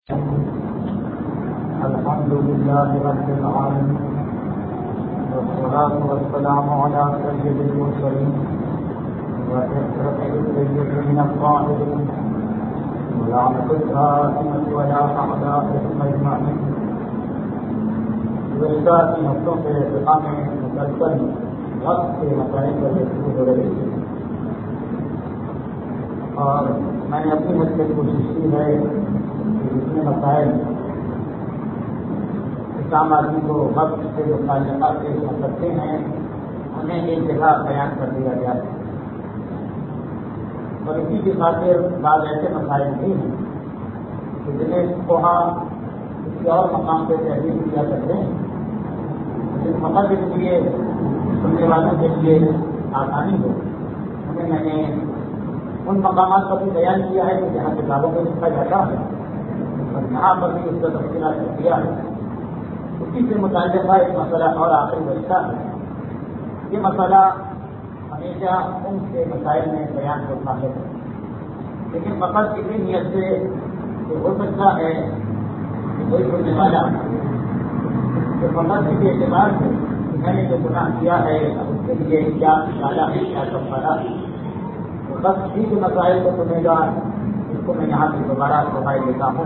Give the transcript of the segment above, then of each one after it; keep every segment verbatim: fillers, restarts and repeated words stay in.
الحمد لله رب العالمين والصلاة والسلام على سيد المرسلين وأشرف السيدين الطاهرين ولعنة الخاتمة ولا أعدائهم أجمعين. گزشتہ تین ہفتوں سے ارتقاء میں مسلسل وقت کے مسائل پر گفتگو ہو رہی تھی اور میں نے اپنی حد سے کوشش کی ہے کہ جتنے مسائل عام آدمی کو وقت سے جو تعلقات پیش کر سکتے ہیں انہیں ایک جگہ بیان کر دیا گیا ہے. اور اسی کی خاطر بعض ایسے مسائل بھی ہیں کہ جنہیں کوہا کسی اور مقام پہ تحریر کیا کرتے ہیں جس مقصد کے لیے سننے والوں کے لیے آسانی ہو انہیں میں نے ان مقامات پر بھی بیان کیا ہے کہ جہاں کتابوں میں لکھا جاتا ہے اور یہاں پر بھی اس کا تفصیلات کیا ہے. اسی سے متعلق ایک مسئلہ اور آخری بچہ ہے. یہ مسئلہ ہمیشہ ان کے مسائل میں بیان ہوتا ہے لیکن فقط اسی نیت سے کہ ہو سکتا ہے کہ کوئی سننے والا کہ فقط اسی اعتبار سے میں نے جو گناہ کیا ہے اس کے لیے کیا اشارہ ہے کیا کفارہ ہے تو بس اسی کے مسائل کو سنے گا جس کو میں یہاں سے دوبارہ دہرائی دیتا ہوں.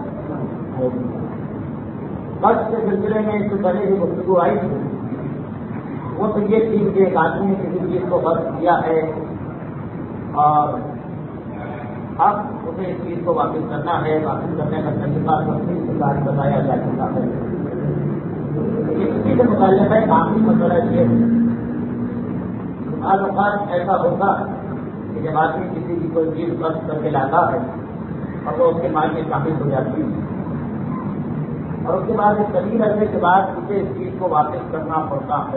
وقت کے سلسلے میں اس سے پہلے جو گفتگو آئی تھی وہ تو یہ تھی کہ ایک آدمی نے کسی چیز کو وقت کیا ہے اور اب اسے اس چیز کو واپس کرنا ہے. واپس کرنے کا طریقہ تفصیل کے ساتھ بتایا جا چکا ہے. لیکن اسی سے متعلق ہے آخری مسئلہ یہ ہے بعض اوقات ایسا ہوگا کہ جب آدمی کسی کی کوئی چیز وقت کر کے لاتا ہے اور وہ اس کے مال میں شامل ہو جاتی ہے اور اس کے بعد ایک طویل عرصے کے بعد اسے اس چیز کو واپس کرنا پڑتا ہے.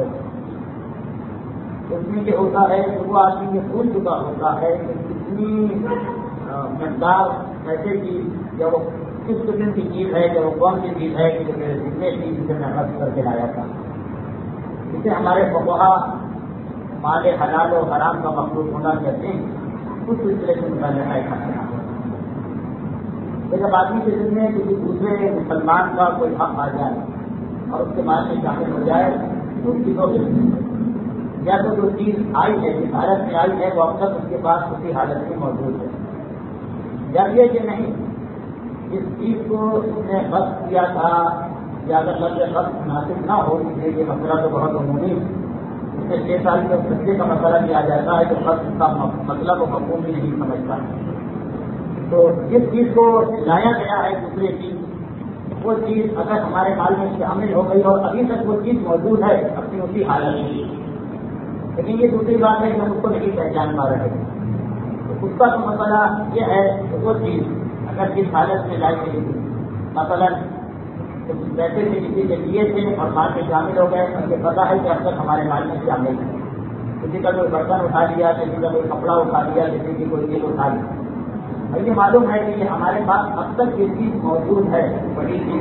اس میں یہ ہوتا ہے کہ وہ آدمی یہ بھول چکا ہوتا ہے کہ کتنی مقدار پیسے کی یا وہ کس قسم کی چیز ہے یا وہ کون سی چیز ہے کہ جو میرے ذمے تھی جسے میں خرچ کر کے لایا تھا. اسے ہمارے فقہا مال حلال و حرام کا مخلوق ہونا کہتے ہیں. اس سلسلے سے متعلقہ ایک مسئلہ ہے. جب آدمی کے ذمے کسی دوسرے مسلمان کا کوئی حق آ جائے اور اس کے بعد میں شامل ہو جائے تو ان چیزوں کے یا تو جو چیز آئی ہے جس حالت میں آئی ہے وہ اب تک اس کے پاس اسی حالت میں موجود ہے جب یہ کہ نہیں جس چیز کو اس نے وقت کیا تھا یا اگر لفظ وقت مناسب نہ ہو اس لیے یہ مسئلہ تو بہت عمومی اس میں چھ سال کے بچے کا مسئلہ کیا جاتا ہے تو وقت کا مطلب و مفہوم بھی نہیں سمجھتا. تو جس چیز کو لایا گیا ہے دوسرے چیز وہ چیز اگر ہمارے مال میں شامل ہو گئی اور ابھی تک وہ چیز موجود ہے اپنی اسی حالت میں لیکن یہ دوسری بات ہے کہ ہم اس کو نہیں پہچان پا رہے ہیں تو اس کا تو مسئلہ یہ ہے کہ وہ چیز اگر جس حالت میں لائی گئی تھی مثلاً پیسے سے کسی کے لیے تھے اور مال میں شامل ہو گئے ہمیں پتا ہے کہ اب تک ہمارے مال میں شامل ہے. کسی کا کوئی برتن اٹھا لیا کسی کا کوئی کپڑا اٹھا لیا کسی کی کوئی چیز اٹھا لی یہ معلوم ہے کہ یہ ہمارے پاس اب تک یہ چیز موجود ہے بڑی چیز.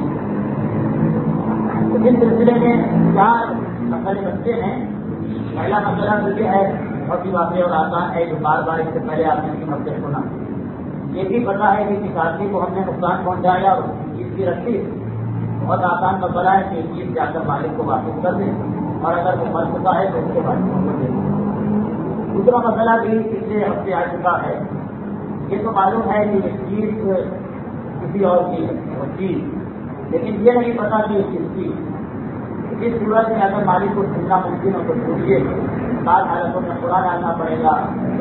اس سلسلے میں چار مسئلے بنتے ہیں. پہلا مسئلہ تو یہ ہے بہت ہی واضح اور آسان ہے جو بار بار اس سے پہلے آپ نے اس مسئلے سنا. یہ بھی پتا ہے کہ کس آدمی کو ہم نے نقصان پہنچایا اور چیز کی رکھی بہت آسان مسئلہ ہے کہ یہ چیز جا کر مالک کو واپس کر دیں اور اگر وہ مر چکا ہے تو اس کے بعد کر دیں. دوسرا مسئلہ بھی پچھلے ہفتے آ چکا ہے. یہ تو معلوم ہے کہ یہ چیز کسی اور کی ہے وہ چیز لیکن یہ نہیں پتا کہ یہ کس کی. اس صورت میں اگر مالک کو چھوڑنا ممکن ہو تو چھوڑیے بعض حالتوں میں پورا ڈالنا پڑے گا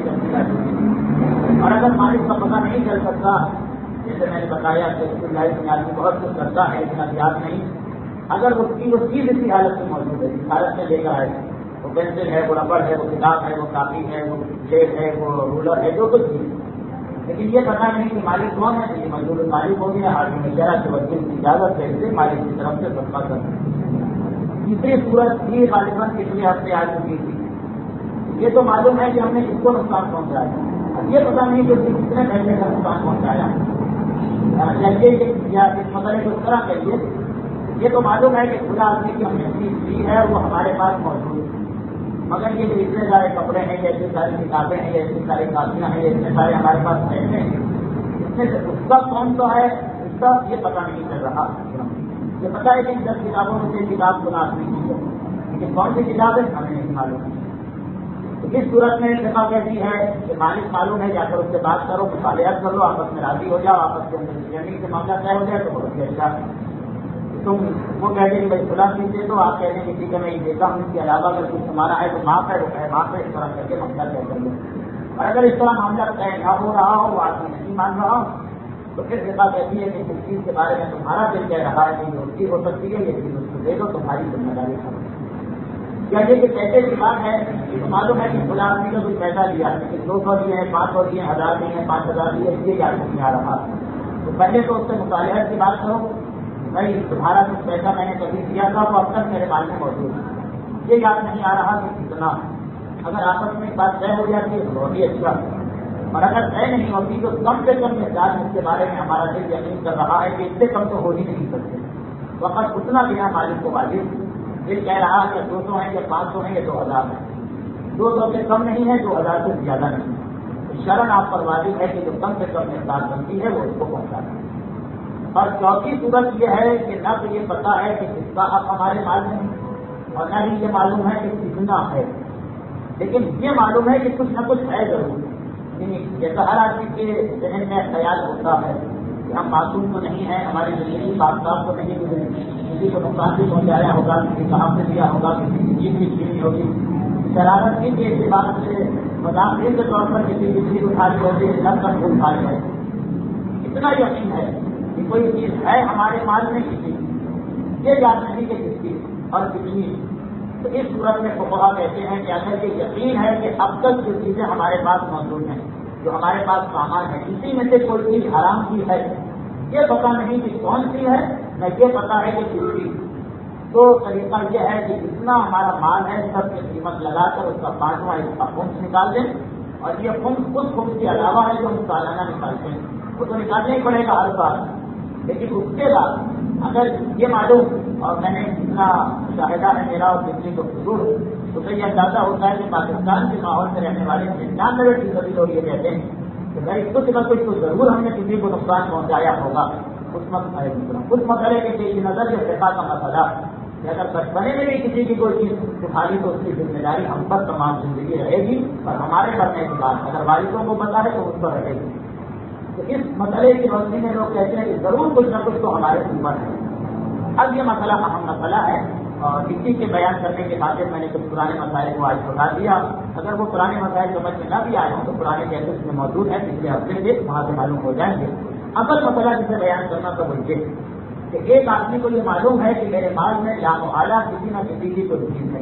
اور اگر مالک کا پتہ نہیں چل سکتا جیسے میں نے بتایا کہ اس کی لائف میں آدمی بہت کچھ کرتا ہے لیکن اب یاد نہیں اگر اس کی وہ چیز اسی حالت میں موجود ہے اس حالت میں لے کر آئے وہ پینسل ہے وہ ربڑ ہے وہ کتاب ہے وہ کاپی ہے وہ پلیٹ ہے وہ رولر ہے جو کچھ بھی لیکن یہ پتا نہیں کہ مالک کون ہے یہ مزدور مالک ہو گیا حاکم شرع کے وکیل کی اجازت ہے اسے مالک کی طرف سے صدقہ کرنا. تیسری صورت بھی غالباً پچھلے ہفتے آ چکی تھی. یہ تو معلوم ہے کہ ہم نے کس کو نقصان پہنچایا اب یہ پتا نہیں کہ کتنے پیسے کا نقصان پہنچایا یا اس مسئلے کو اس طرح کریے. یہ تو معلوم ہے کہ خدا آدمی کی ہم نے چیز لی ہے وہ ہمارے پاس موجود ہے مگر یہ جو اتنے سارے کپڑے ہیں یا اتنی ساری کتابیں ہیں یا اتنی ساری کاپیاں ہیں یا اتنے سارے ہمارے پاس پیسے ہیں اس میں سے اس کا کون سا ہے اس کا یہ پتہ نہیں چل رہا. یہ پتہ ہے کہ دس کتابوں میں سے کتاب گناہ نہیں کی ہے، لیکن کون سی کتاب ہے ہمیں نہیں معلوم. تو اس صورت میں فقہ کہتی ہے کہ مالک معلوم ہے، جا کر اس سے بات کرو، مطالعات کر لو، آپس میں راضی ہو جاؤ، آپس کے اندر زمین سے معاملہ طے ہو جائے تو بہت ہی اچھا. تم وہ کہہ دیں کہ بھائی فلاں چیز دے دو، آپ کہہ دیں کہ ٹھیک ہے میں یہ دیتا ہوں، اس کے علاوہ اگر کچھ تمہارا ہے تو معاف ہے، وہ ہے معاف ہے، اس طرح کر کے معاملہ طے کر لو. اور اگر اس طرح معاملہ طے نہ ہو رہا ہو، وہ آدمی نہیں مان رہا ہو، تو پھر فقہ کہتی ہے کہ جس چیز کے بارے میں تمہارا دل کہہ رہا ہے کہ یہ اس کی ہو سکتی ہے، یہ چیز اس کو دے دو، تمہاری ذمہ داری ہے. یا یہ کہ پیسے کی بات ہے تو معلوم ہے کہ فلاں آدمی کا کچھ پیسہ لیا، لیکن دو سو دیے ہیں، پانچ سو دیے ہیں، ہزار دیے ہیں، پانچ ہزار دیے، یہ یاد نہیں آ رہا. تو پہلے تو اس سے مطالعات کی بات کرو، بھائی تمہارا کچھ پیسہ میں نے کبھی دیا تھا وہ اب تک میرے پاس میں موجود ہے، یہ یاد نہیں آ رہا کہ کتنا. اگر آپس میں بات طے ہو جاتی ہے تو بہت ہی اچھا، اور اگر طے نہیں ہوتی تو کم سے کم مقدار اس کے بارے میں ہمارا دل یقین کر رہا ہے کہ اس سے کم تو ہو ہی نہیں سکتے. وقت اتنا دینا مالک کو واجب. دل کہہ رہا ہے کہ دو سو ہیں یا پانچ سو ہیں یا دو ہزار ہیں، دو سو سے کم نہیں ہے، دو ہزار سے زیادہ نہیں ہے. شرن آپ پر واجب ہے کہ جو کم سے کم مقدار بنتی ہے وہ اس کو پہنچانا ہے. اور چوتھی صورت یہ ہے کہ نہ تو یہ پتہ ہے کہ کس کا حق ہمارے مال میں ہے، اور نہ ہی یہ معلوم ہے کہ کتنا ہے، لیکن یہ معلوم ہے کہ کچھ نہ کچھ ہے ضرور. جیسا ہر آدمی کے ذہن میں خیال ہوتا ہے کہ ہم معصوم تو نہیں ہیں، ہماری زندگی بادشاہ تو نہیں گزری، کسی کو نقصان بھی پہنچایا ہوگا، کسی کام سے دیا ہوگا، کسی کی چیز بھی چھینی ہوگی، شرارت کی کہ اس بات سے مداخل کے طور پر کسی کی چیز اٹھا لی ہوگی، لگ کر پھول کھا جائے. اتنا یقین ہے کہ کوئی چیز ہے ہمارے مال میں کسی، یہ یاد نہیں کہ کس کی اور کتنی. تو اس صورت میں فقہا کہتے ہیں کہ اگر یہ یقین ہے کہ اب تک جو چیزیں ہمارے پاس موجود ہیں، جو ہمارے پاس سامان ہے، اسی میں سے کوئی چیز حرام کی ہے، یہ پتہ نہیں کہ کون سی ہے، نہ یہ پتہ ہے کہ کس کی. تو طریقہ یہ ہے کہ جتنا ہمارا مال ہے سب کی قیمت لگا کر اس کا پانچواں اس کا خمس نکال دیں، اور یہ خمس اس خمس کے علاوہ ہے جو ہم سالانہ نکالتے ہیں، وہ تو نکالنا ہی پڑے گا ہر سال. لیکن اس کے بعد اگر یہ معلوم، اور میں نے اتنا مشاہدہ ہے میرا اور کسی کو ضرور تو یہ اندازہ ہوتا ہے کہ پاکستان کے ماحول میں رہنے والے ننانوے فیصدی لوگ یہ کہتے ہیں کہ بھائی کچھ نہ کچھ تو ضرور ہم نے کسی کو نقصان پہنچایا ہوگا. اس وقت اس مسئلے کے پیش نظر جو فقہ کا مسئلہ کہ اگر بچپنے میں بھی کسی کی کوئی چیز اٹھائی تو اس کی ذمہ داری ہم پر تمام زندگی رہے گی، اور ہمارے مرنے کے بعد اگر والدوں کو پتہ ہے تو اس پر رہے گی. تو اس مسئلے کی روشنی میں لوگ کہتے ہیں کہ ضرور کچھ نہ کچھ تو ہمارے اوپر ہے. اب یہ مسئلہ اہم مسئلہ ہے، اور اسی کے بیان کرنے کے بعد میں نے کچھ پرانے مسائل کو آج بتا دیا. اگر وہ پرانے مسائل سمجھ میں نہ بھی آئے ہوں تو پرانے کیسز میں موجود ہیں، پچھلے ہفتے سے وہاں سے معلوم ہو جائیں گے. اصل مسئلہ جسے بیان کرنا تو وہ یہ کہ ایک آدمی کو یہ معلوم ہے کہ میرے مال میں لامحالہ کسی نہ کسی کی کوئی چیز ہے.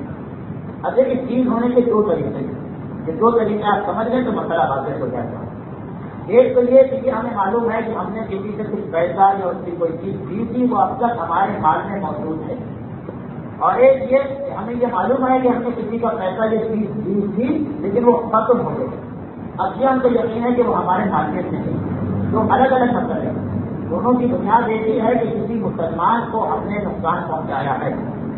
اب دیکھیے چیز ہونے کے دو طریقے ہیں، یہ دو طریقے آپ سمجھ لیں تو مسئلہ واضح ہو جائے گا. ایک تو یہ کہ ہمیں معلوم ہے کہ ہم نے کسی سے کچھ پیسہ یا اس کی کوئی چیز دی تھی، وہ اب تک ہمارے مال میں موجود ہے. اور ایک یہ کہ ہمیں یہ معلوم ہے کہ ہم نے کسی کا پیسہ یہ چیز دی تھی لیکن وہ ختم ہو گئی. اب یہ ہم کو یقین ہے کہ وہ ہمارے مارکیٹ میں ہے. دو الگ الگ مسئلے ہیں، دونوں کی بنیاد ایک ہی ہے کہ کسی مسلمان کو ہم نے نقصان پہنچایا ہے،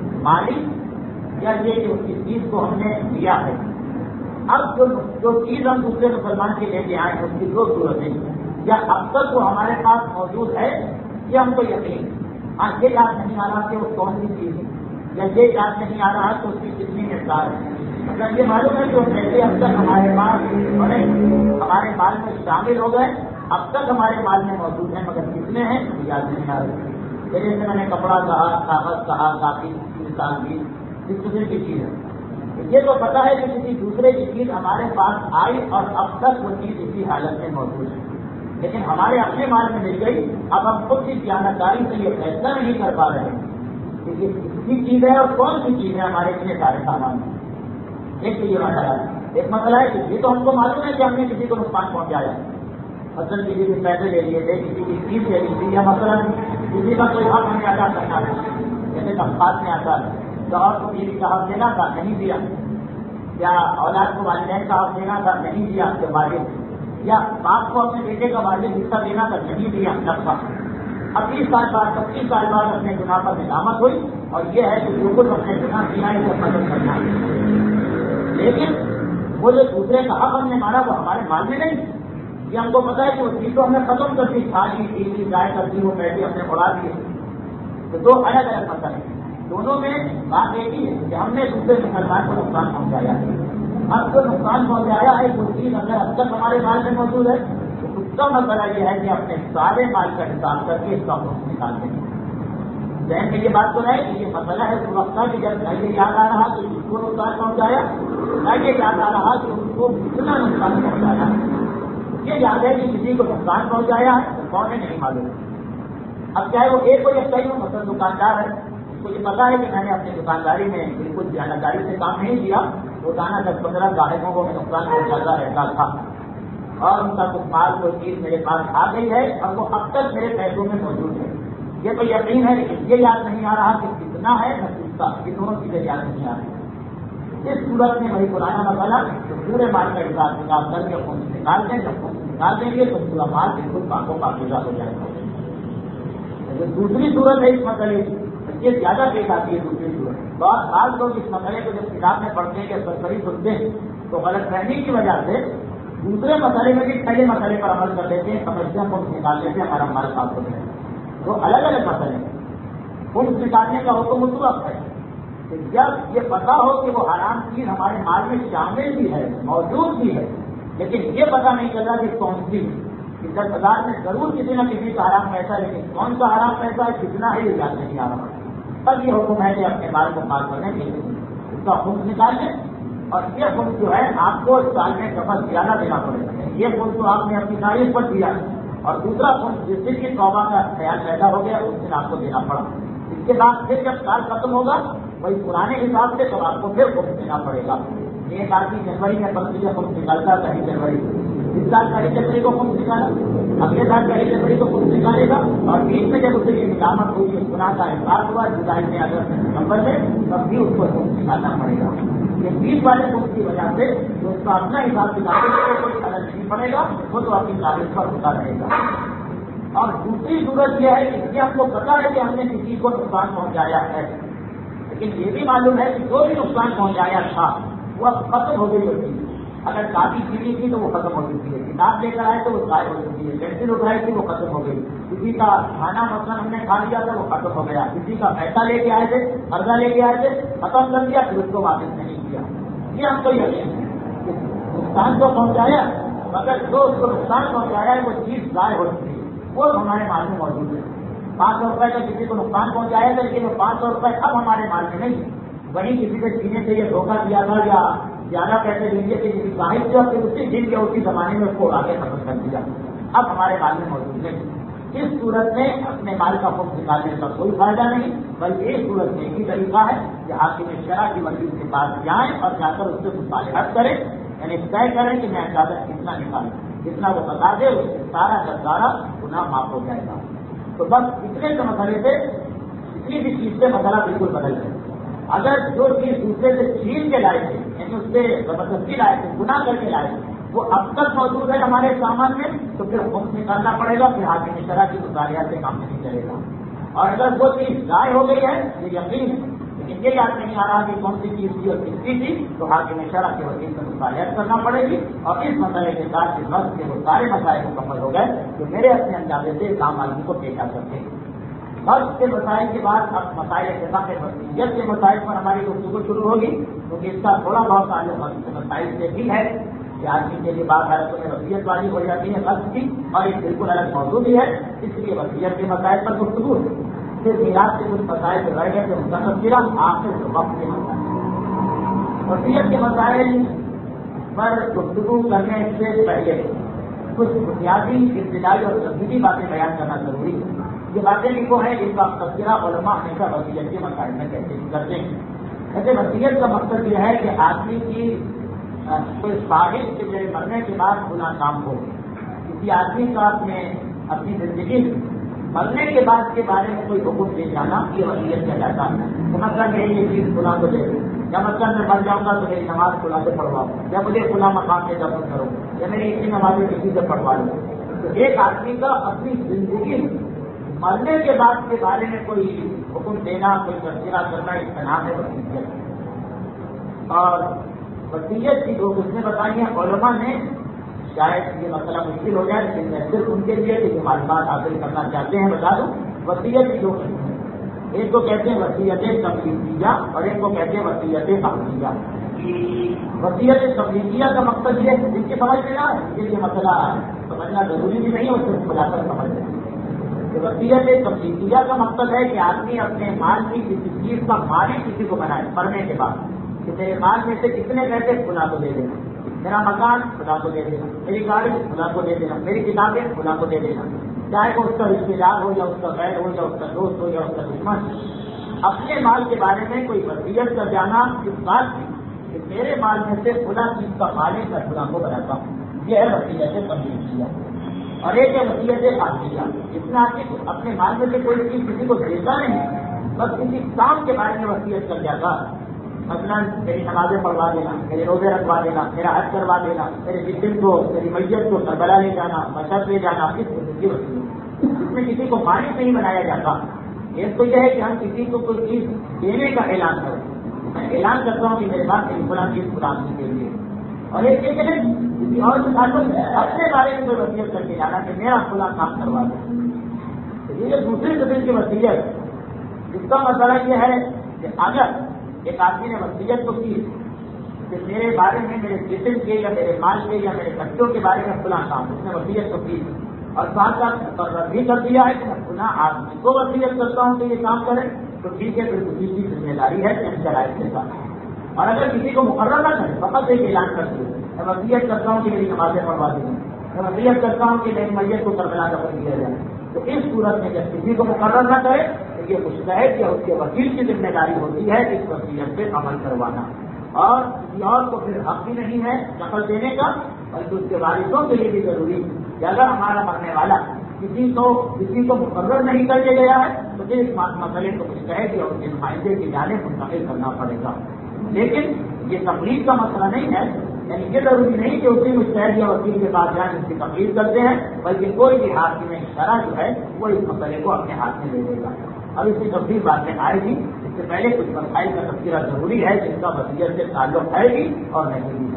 مالی یا یہ کہ اس کی چیز کو ہم نے دیا ہے. اب جو جو چیز ہم دوسرے مسلمان کے لے کے آئے ہیں اس کی دو صورتیں، یا اب تک وہ ہمارے پاس موجود ہے یہ ہم کو یقین، ہاں یہ یاد نہیں آ رہا کہ وہ کون سی چیز ہے، یا یہ یاد نہیں آ رہا کہ اس کی کتنی مقدار ہے. اگر یہ معلوم ہے کہ وہ پیسے اب تک ہمارے پاس ہمارے مال میں شامل ہو گئے، اب تک ہمارے مال میں موجود ہیں مگر کتنے ہیں یہ یاد نہیں آ رہے. جیسے میں نے کپڑا کہا، کاغذ کہا، کافی مثال دی، اس دوسرے کی چیز ہے. یہ تو پتا ہے کہ کسی دوسرے کی چیز ہمارے پاس آئی اور اب تک وہ چیز اسی حالت میں موجود ہے، لیکن ہمارے اپنے مال میں مل گئی. اب ہم خود کی جانکاری سے یہ فیصلہ نہیں کر پا رہے کہ یہ کس کی چیز ہے اور کون سی چیز ہے ہمارے اتنے سارے سامان میں. ایک تو یہ مسئلہ ہے. ایک مسئلہ ہے کہ یہ تو ہم کو معلوم ہے کہ ہم نے کسی کو نقصان پہنچایا، مثلاً کسی سے پیسے لے لیے تھے، کسی کی چیز لے لی تھی، یا مثلاً کسی کا کوئی حق ہمیں ادا کرنا تھا، جیسے تفصیلات میں آتا ہے شوہر کو بیوی کا حق دینا تھا نہیں دیا، یا اولاد کو والدین کا حق دینا تھا نہیں دیا کے والد، یا باپ کو اپنے بیٹے کا والد حصہ دینا تھا نہیں دیا نفع. اب بیس سال بعد پچیس سال بعد اپنے گناہ پر ندامت ہوئی، اور یہ ہے کہ جو کچھ اپنے گناہ کیا ہے اسے مدد کرنا ہے. لیکن وہ جو دوسرے کا حق ہم نے مارا وہ ہمارے مال میں نہیں، یہ ہم کو پتا ہے کہ وہ چیز تو ہم نے ختم کر دی، کھالی پیلی ضائع کر دی، وہ پیسے ہم نے اڑا دیے. تو دو الگ الگ مسئلے ہیں. دونوں میں بات ایک ہی ہے کہ ہم نے دوسرے مسلمان کو نقصان پہنچایا ہے. اب جو نقصان پہنچایا ہے وہ چیز اگر اب تک ہمارے مال میں موجود ہے تو اس کا مسئلہ یہ ہے کہ اپنے سارے مال کا حساب کر کے اس کا حکم نکال دیں. ذہن میں یہ بات تو رہے کہ یہ مسئلہ ہے اس وقت کہ جب نہ یہ یاد آ رہا کہ اس کو نقصان پہنچایا، نہ یہ یاد آ رہا کہ اس کو کتنا نقصان پہنچایا. یہ یاد ہے کہ کسی کو نقصان پہنچایا ہے تو کون ہے نہیں معلوم. اب چاہے وہ ایک کوئی اچھا ہی ہو، مثلاً دکاندار ہے، اس کو یہ پتا ہے کہ میں نے اپنی دکانداری میں بالکل دیانتداری سے کام نہیں کیا، روزانہ دس پندرہ گاہکوں کو میں نقصان پہنچاتا رہتا تھا اور ان کا کچھ مال کوئی چیز میرے پاس آ گئی ہے اور وہ اب تک میرے پیسوں میں موجود ہے. یہ تو یقین ہے لیکن یہ یاد نہیں آ رہا کہ کتنا ہے نہ کتنا، یہ دونوں چیزیں یاد نہیں آ رہی. اس صورت میں وہی پرانا مسئلہ تو پورے مال کا حساب کتاب کر کے خون نکال دیں. جب خون نکال دیں گے تو پورا مال بالکل پاکو پاکیزہ ہو جائے گا. جو دوسری صورت ہے اس مسئلے کی، یہ زیادہ پیش آتی ہے. دوسری صورت بہت بعض لوگ اس مسئلے کو جب کتاب میں پڑھتے ہیں کہ سرسری سنتے ہیں تو غلط فہمی کی وجہ سے دوسرے مسئلے میں بھی پہلے مسئلے پر عمل کر دیتے ہیں، سمجھتے ہیں خون نکال دیتے ہیں ہمارا مال صاف ہو جائے گا. تو الگ الگ مسئلے ہیں. خون نکالنے کا حکم اس وقت ہے کہ جب یہ پتا ہو کہ وہ حرام چیز ہمارے مال میں شامل بھی ہے، موجود بھی ہے، لیکن یہ پتا نہیں چل رہا کہ کون سی کہ دس ہزار میں ضرور کسی نہ کسی کا حرام پیسہ، لیکن کون سا حرام پیسہ ہے کتنا ہے یہ یاد نہیں آ رہا. تب یہ حکم ہے کہ اپنے مال کو پاک کرنے کے لیے اس کا خون نکال لیں. اور یہ خون جو ہے آپ کو سال میں کفن زیادہ دینا پڑے گا. یہ خون تو آپ نے اپنی تاریخ پر دیا اور دوسرا خون جس دن کی توبہ کا خیال پیدا ہو گیا اس دن آپ کو دینا پڑا. اس کے بعد پھر جب سال ختم ہوگا وہی پرانے حساب سے تو آپ کو پھر خون دینا پڑے گا. ایک آدمی جنوری میں پرسوں خون نکالتا پہلی جنوری، اس سال پہلی جنوری کو خون نکالا، اگلے سال پہلی جنوری کو خون نکالے گا اور بیچ میں جب اسے یہ نکامت ہوئی اس گناہ کا احساس ہوا جولائی میں اگست نومبر میں تب بھی اس کو خون نکالنا پڑے گا. یہ بیچ والے خون کی وجہ سے جو اس کا اپنا حساب کتاب ہے کوئی فرق نہیں پڑے گا، وہ تو اپنی تاریخ پر ہوتا رہے گا. اور دوسری صورت یہ ہے کہ ہم کو پتا ہے کہ ہم نے کسی کو نقصان پہنچایا ہے، لیکن یہ بھی معلوم ہے کہ جو بھی نقصان پہنچایا تھا وہ اب ختم ہو گئی ہوتی ہے. اگر کافی چیزیں تھی تو وہ ختم ہو چکی ہے، کتاب لے کر آئے تو وہ ضائع ہو چکی ہے، پینسل اٹھائی تھی وہ ختم ہو گئی، کسی کا کھانا مثلاً ہم نے کھا لیا تھا وہ ختم ہو گیا، کسی کا پیسہ لے کے آئے تھے، قرضہ لے کے آئے تھے، ختم کر دیا پھر اس کو واپس نہیں کیا. یہ ہم کو یقین ہے نقصان کو پہنچایا مگر جو اس کو نقصان پہنچایا ہے وہ چیز ضائع ہو چکی ہے، وہ ہمارے مال میں موجود ہے. پانچ سو روپئے کا کسی کو نقصان پہنچایا تھا لیکن وہ پانچ سو روپئے اب ہمارے مال میں نہیں. وہیں کسی کے سینے سے یہ دھوکہ دیا تھا یا زیادہ پیسے لیجیے کہ کسی صاحب سے پھر اسی دن یا اسی زمانے میں اس کو آگے ختم کر دیا، اب ہمارے مال میں موجود نہیں. اس صورت میں اپنے مال کا حکم نکالنے کا کوئی فائدہ نہیں، بلکہ ایک صورت میں ایک ہی طریقہ ہے کہ حاکم شرع کی وکیل کے پاس جائیں اور جا کر اس سے مصالحت کریں، یعنی طے کریں کہ میں اندازہ کتنا نکالوں، جتنا وہ بتا دے اس سے سارا کا سارا گناہ معاف ہو جائے گا. تو بس اتنے سے مسئلے سے کسی بھی چیز سے مسئلہ بالکل بدل جائے. اگر جو چیز دوسرے سے چھین کے لائے تھے یعنی اس سے زبردستی لائے تھے، گناہ کر کے لائے تھے، وہ اب تک موجود ہے ہمارے سامان میں تو پھر حکم نکالنا پڑے گا، پھر حاکم شرع کی مصالحت سے کام نہیں چلے گا. اور اگر وہ چیز ضائع ہو گئی ہے یہ یقین ہے لیکن یہ یاد نہیں آ رہا کہ کون سی چیز تھی اور کس کی تھی تو حاکم شرع کے وکیل سے مصالحت کرنا پڑے گی. اور اس مسئلے کے ساتھ اس وقت کے وہ سارے مسائل مکمل ہو گئے جو میرے اپنے اندازے سے کام آدمی کو پیش آ سکتے ہیں. فرض کے مسائل کے بعد اب مسائل اتفاق وصیت کے مسائل پر ہماری گفتگو شروع ہوگی کیونکہ اس کا تھوڑا بہت تعلق مسائل سے بھی ہے کہ آدمی کے لیے بعض حالتوں میں وصیت والی ہو جاتی ہے فرض کی اور ایک بالکل الگ موضوع بھی ہے، اس لیے وصیت کے مسائل پر گفتگو ہے. پھر میراث کے کچھ مسائل جو رہ گئے تھے ان کا تذکرہ آخر وقت کے مسائل. وصیت کے مسائل پر گفتگو کرنے سے پہلے کچھ بنیادی ابتدائی اور تفصیلی باتیں بیان کرنا ضروری ہے. یہ باتیں بھی وہ ہیں جن کا تذکرہ علماء ہمیشہ وصیت کے مسائل میں کہتے کرتے ہیں. ویسے وصیت کا مقصد یہ ہے کہ آدمی کی کوئی صاحب کے میرے مرنے کے بعد گناہ کام ہو، کسی آدمی کا اپنے اپنی زندگی مرنے کے بعد کے بارے میں کوئی حکم دے جانا یہ وصیت کہلاتا ہے. مطلب یہ یہ چیز فلاں کو دے دوں یا مطلب میں مر جاؤں گا تو میری نماز فلاں سے پڑھواؤں یا مجھے فلاں مقام سے دفن کرو یا میری اتنی نمازیں کسی سے پڑھوا لوں. تو ایک آدمی کا اپنی زندگی مرنے کے بعد کے بارے میں کوئی حکم دینا، کوئی تذکرہ کرنا اس کا نام ہے وصیت. اور وصیت کی دو قسمیں بتائی ہیں علماء نے. شاید یہ مسئلہ مشکل ہو جائے، لیکن میں صرف ان کے لیے جو معلومات حاصل کرنا چاہتے ہیں بتا دوں. وصیت کی دو قسم ہیں، ایک کو کہتے ہیں وصیت تملیکیہ اور ایک کو کہتے ہیں وصیت عقلیہ. وصیت تملیکیہ کا مقصد یہ ہے جن کے سمجھ میں آئے یہ لیے مسئلہ سمجھنا ضروری بھی نہیں اور صرف بلا کر سمجھ لیں. وصیت تملیکیہ کا مقصد ہے کہ آدمی اپنے مال کی کسی چیز کا مالک کسی کو بنائے مرنے کے بعد، کہ میرے مال میں سے کتنے پیسے خدا کو دے دینا، میرا مکان خدا کو دے دینا، میری گاڑی خدا کو دے دینا، میری کتابیں خدا کو دے دینا، چاہے وہ اس کا رشتے دار ہو یا اس کا غیر ہو یا اس کا دوست ہو یا اس کا دشمن. اپنے مال کے بارے میں کوئی وصیت کر جانا اس بات کی کہ میرے مال میں سے خدا چیز کا مالک میں خدا کو بناتا ہوں، یہ ہے وصیت تملیکیہ. اور ایک ہے وصیت عقلیہ، جس میں آپ اپنے مال میں سے کوئی چیز کسی کو دیتا نہیں، بس کسی کام کے بارے میں وصیت کر جاتا. مثلا میری نمازیں پڑھوا دینا، میرے روزے رکھوا دینا، میرا حج کروا دینا، میرے جسم کو میری میت کو کربلا لے جانا، مشہد لے جانا، اس قسم کی وصیت جس میں کسی کو مالک نہیں بنایا جاتا. ایک تو یہ ہے کہ ہم کسی کو کوئی چیز دینے کا اعلان کریں، میں اعلان کرتا ہوں کہ میرے پاس میری فلاں چیز فلاں کے لیے. اور ایک یہ ہے کسی اور اپنے بارے میں کوئی وصیت کر کے جانا کہ میرا فلاں کام کروا دیں. یہ دوسری قسم کی وصیت جس کا مسئلہ یہ ہے کہ اگر ایک آدمی نے وصیت تو کی کہ میرے بارے میں میرے جسم کے یا میرے مال کے یا میرے بچوں کے بارے میں فلاں کام، اس نے وصیت تو کی اور ساتھ ساتھ مقرر بھی کر دیا ہے کہ میں فلاں آدمی کو وصیت کرتا ہوں کہ یہ کام کرے، تو ٹھیک ہے، پھر کسی کی ذمہ داری ہے کہ ان شرائط کے ساتھ. اور اگر کسی کو مقرر نہ کرے فقط ایک اعلان کر دے میں وصیت کرتا ہوں کہ میری نمازیں پڑھوا دوں، میں وصیت کرتا ہوں کہ میری میت کو کربلا دفن کیا جائے، تو اس صورت میں جب کسی کو مقرر نہ کرے تو یہ مستحق یا اس کے وکیل کی ذمہ داری ہوتی ہے اس وصیت پہ عمل کروانا. اور کسی اور کو پھر حق بھی نہیں ہے دخل دینے کا، بلکہ اس کے وارثوں کے لیے بھی ضروری ہے کہ اگر ہمارا مرنے والا کسی کو کسی کو مقرر نہیں کر کے گیا ہے تو پھر اس مسئلے کو مستحق یا اس کے نمائندے کی جانب منتقل کرنا پڑے گا. لیکن یہ تقریر کا مسئلہ نہیں ہے، یعنی یہ ضروری نہیں کہ اسی مستحق یا وکیل کے پاس جائیں اس کی تقریر کرتے ہیں، بلکہ کوئی بھی حاکم شرع جو ہے وہ اس مسئلے کو اپنے ہاتھ میں لے لے گا. اب اس کی تفصیل بعد میں آئے گی، اس سے پہلے کچھ مسائل کا تذکرہ ضروری ہے جن کا وصیت سے تعلق ہے بھی اور نہیں بھی ہے.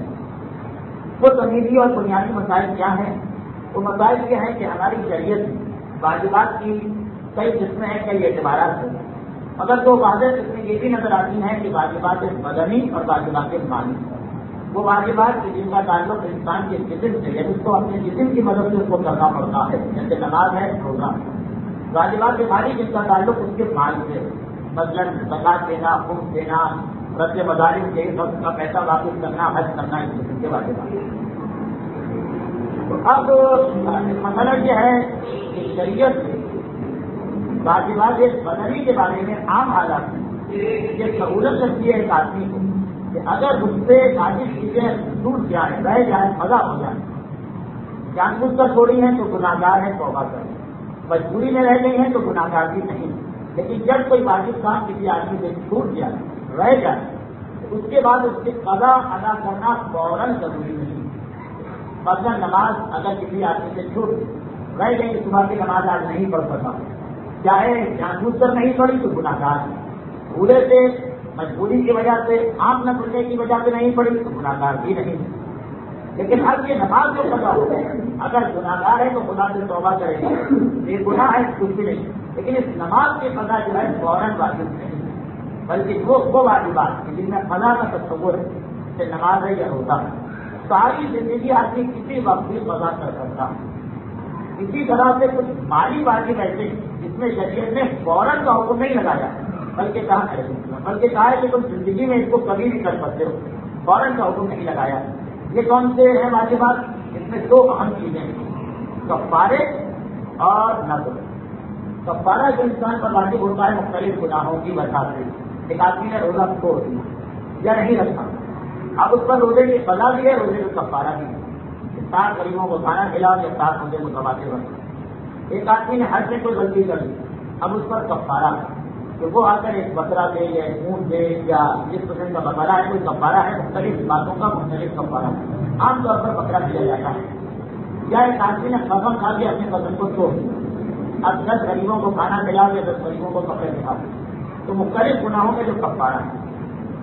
وہ تمیزی اور بنیادی مسائل کیا ہیں؟ وہ مسائل یہ ہیں کہ ہماری شریعت میں واجبات کی کئی قسمیں ہیں، کئی اعتبارات ہیں، مگر دو واضح قسمیں یہ بھی نظر آتی ہیں کہ واجبات بدنی اور واجبات مالی. وہ واجبات جن کا تعلق انسان کے جسم سے ہے، جس کو اپنے جسم کی مدد سے اس کو کرنا پڑتا ہے، جیسے نماز ہے، روزہ. واجبات مالی جن کا تعلق اس کے مال سے، مثلاً زکات دینا، خمس دینا، رد مظالم کے وقت کا پیسہ واپس کرنا، حج کرنا، اس قسم کے واجبات. تو اب مسئلہ یہ ہے کہ شریعت سے واجبات بدنی کے بارے میں عام حالات میں یہ سہولت رکھتی ہے ایک آدمی کو کہ اگر اس سے واجب چیزیں ٹوٹ جائیں، رہ جائیں، مزہ ہو جائے، جان بوجھ کر چھوڑی ہیں تو گناہگار ہے، توبہ کریں، مجبوری میں رہ گئی ہیں تو گناہگار بھی نہیں. لیکن جب کوئی واجب کام کسی آدمی سے چھوٹ جائے، رہ جائے، تو اس کے بعد اس کی قضا ادا کرنا فوراً ضروری نہیں. مثلا نماز اگر کسی آدمی سے چھوٹ رہ گئی، صبح کی نماز آج نہیں پڑھ سکا، چاہے جان بوجھ کر نہیں پڑی تو گناہگار ہے، بھولے سے، مجبوری کی وجہ سے، آنکھ نہ کھلنے کی وجہ سے نہیں پڑی تو گناہگار بھی نہیں ہے. لیکن اب یہ نماز جو قضا ہو گئی، اگر گناہگار ہے تو خدا سے توبہ کرے گا، یہ گناہ ہے کچھ بھی نہیں. لیکن اس نماز کی قضا جو ہے فوراً واجب نہیں، بلکہ وہ وہ واجبات جن میں قضا کا تصور ہے، جیسے نماز ہے یا روزہ ہے، ساری زندگی آدمی کسی وقت بھی قضا کر سکتا ہے. اسی طرح سے کچھ مالی واجب ایسے جس میں شریعت نے فوراً کا حکم نہیں لگایا، بلکہ کہا ہے بلکہ کہا ہے کہ تم زندگی میں اس کو کبھی بھی کر سکتے ہو، فوراً کا حکم نہیں لگایا. یہ کون سے ہیں واجبات؟ اس میں دو اہم چیزیں ہیں، کفارے اور نذر. کفارہ جو انسان پر واجب ہوتا ہے مختلف گناہوں کی وجہ سے. ایک آدمی نے روزہ چھوڑ دیا یا نہیں رکھا، اب اس پر روزے کی سزا بھی ہے، روزے کا کفارہ بھی ہے، سات غریبوں کو کھانا کھلاؤ یا سات روزے کو کماتے رکھو. ایک آدمی نے حج میں کوئی غلطی کر لی، اب اس پر کفارہ ہے کہ وہ آ کر ایک بکرا دے یا ایک اونٹ دے یا جس قسم کا بکرا ہے کوئی کفارہ ہے، مختلف باتوں کا مختلف کفارہ ہے. عام طور پر بکرا دیا جاتا ہے. یا ایک آدمی نے قسم کھا کے اپنے قسم کو توڑ دیا، اب دس غریبوں کو کھانا کھلاؤ یا دس غریبوں کو بکرے دکھاؤ، تو مختلف گناہوں میں جو کفارہ ہے.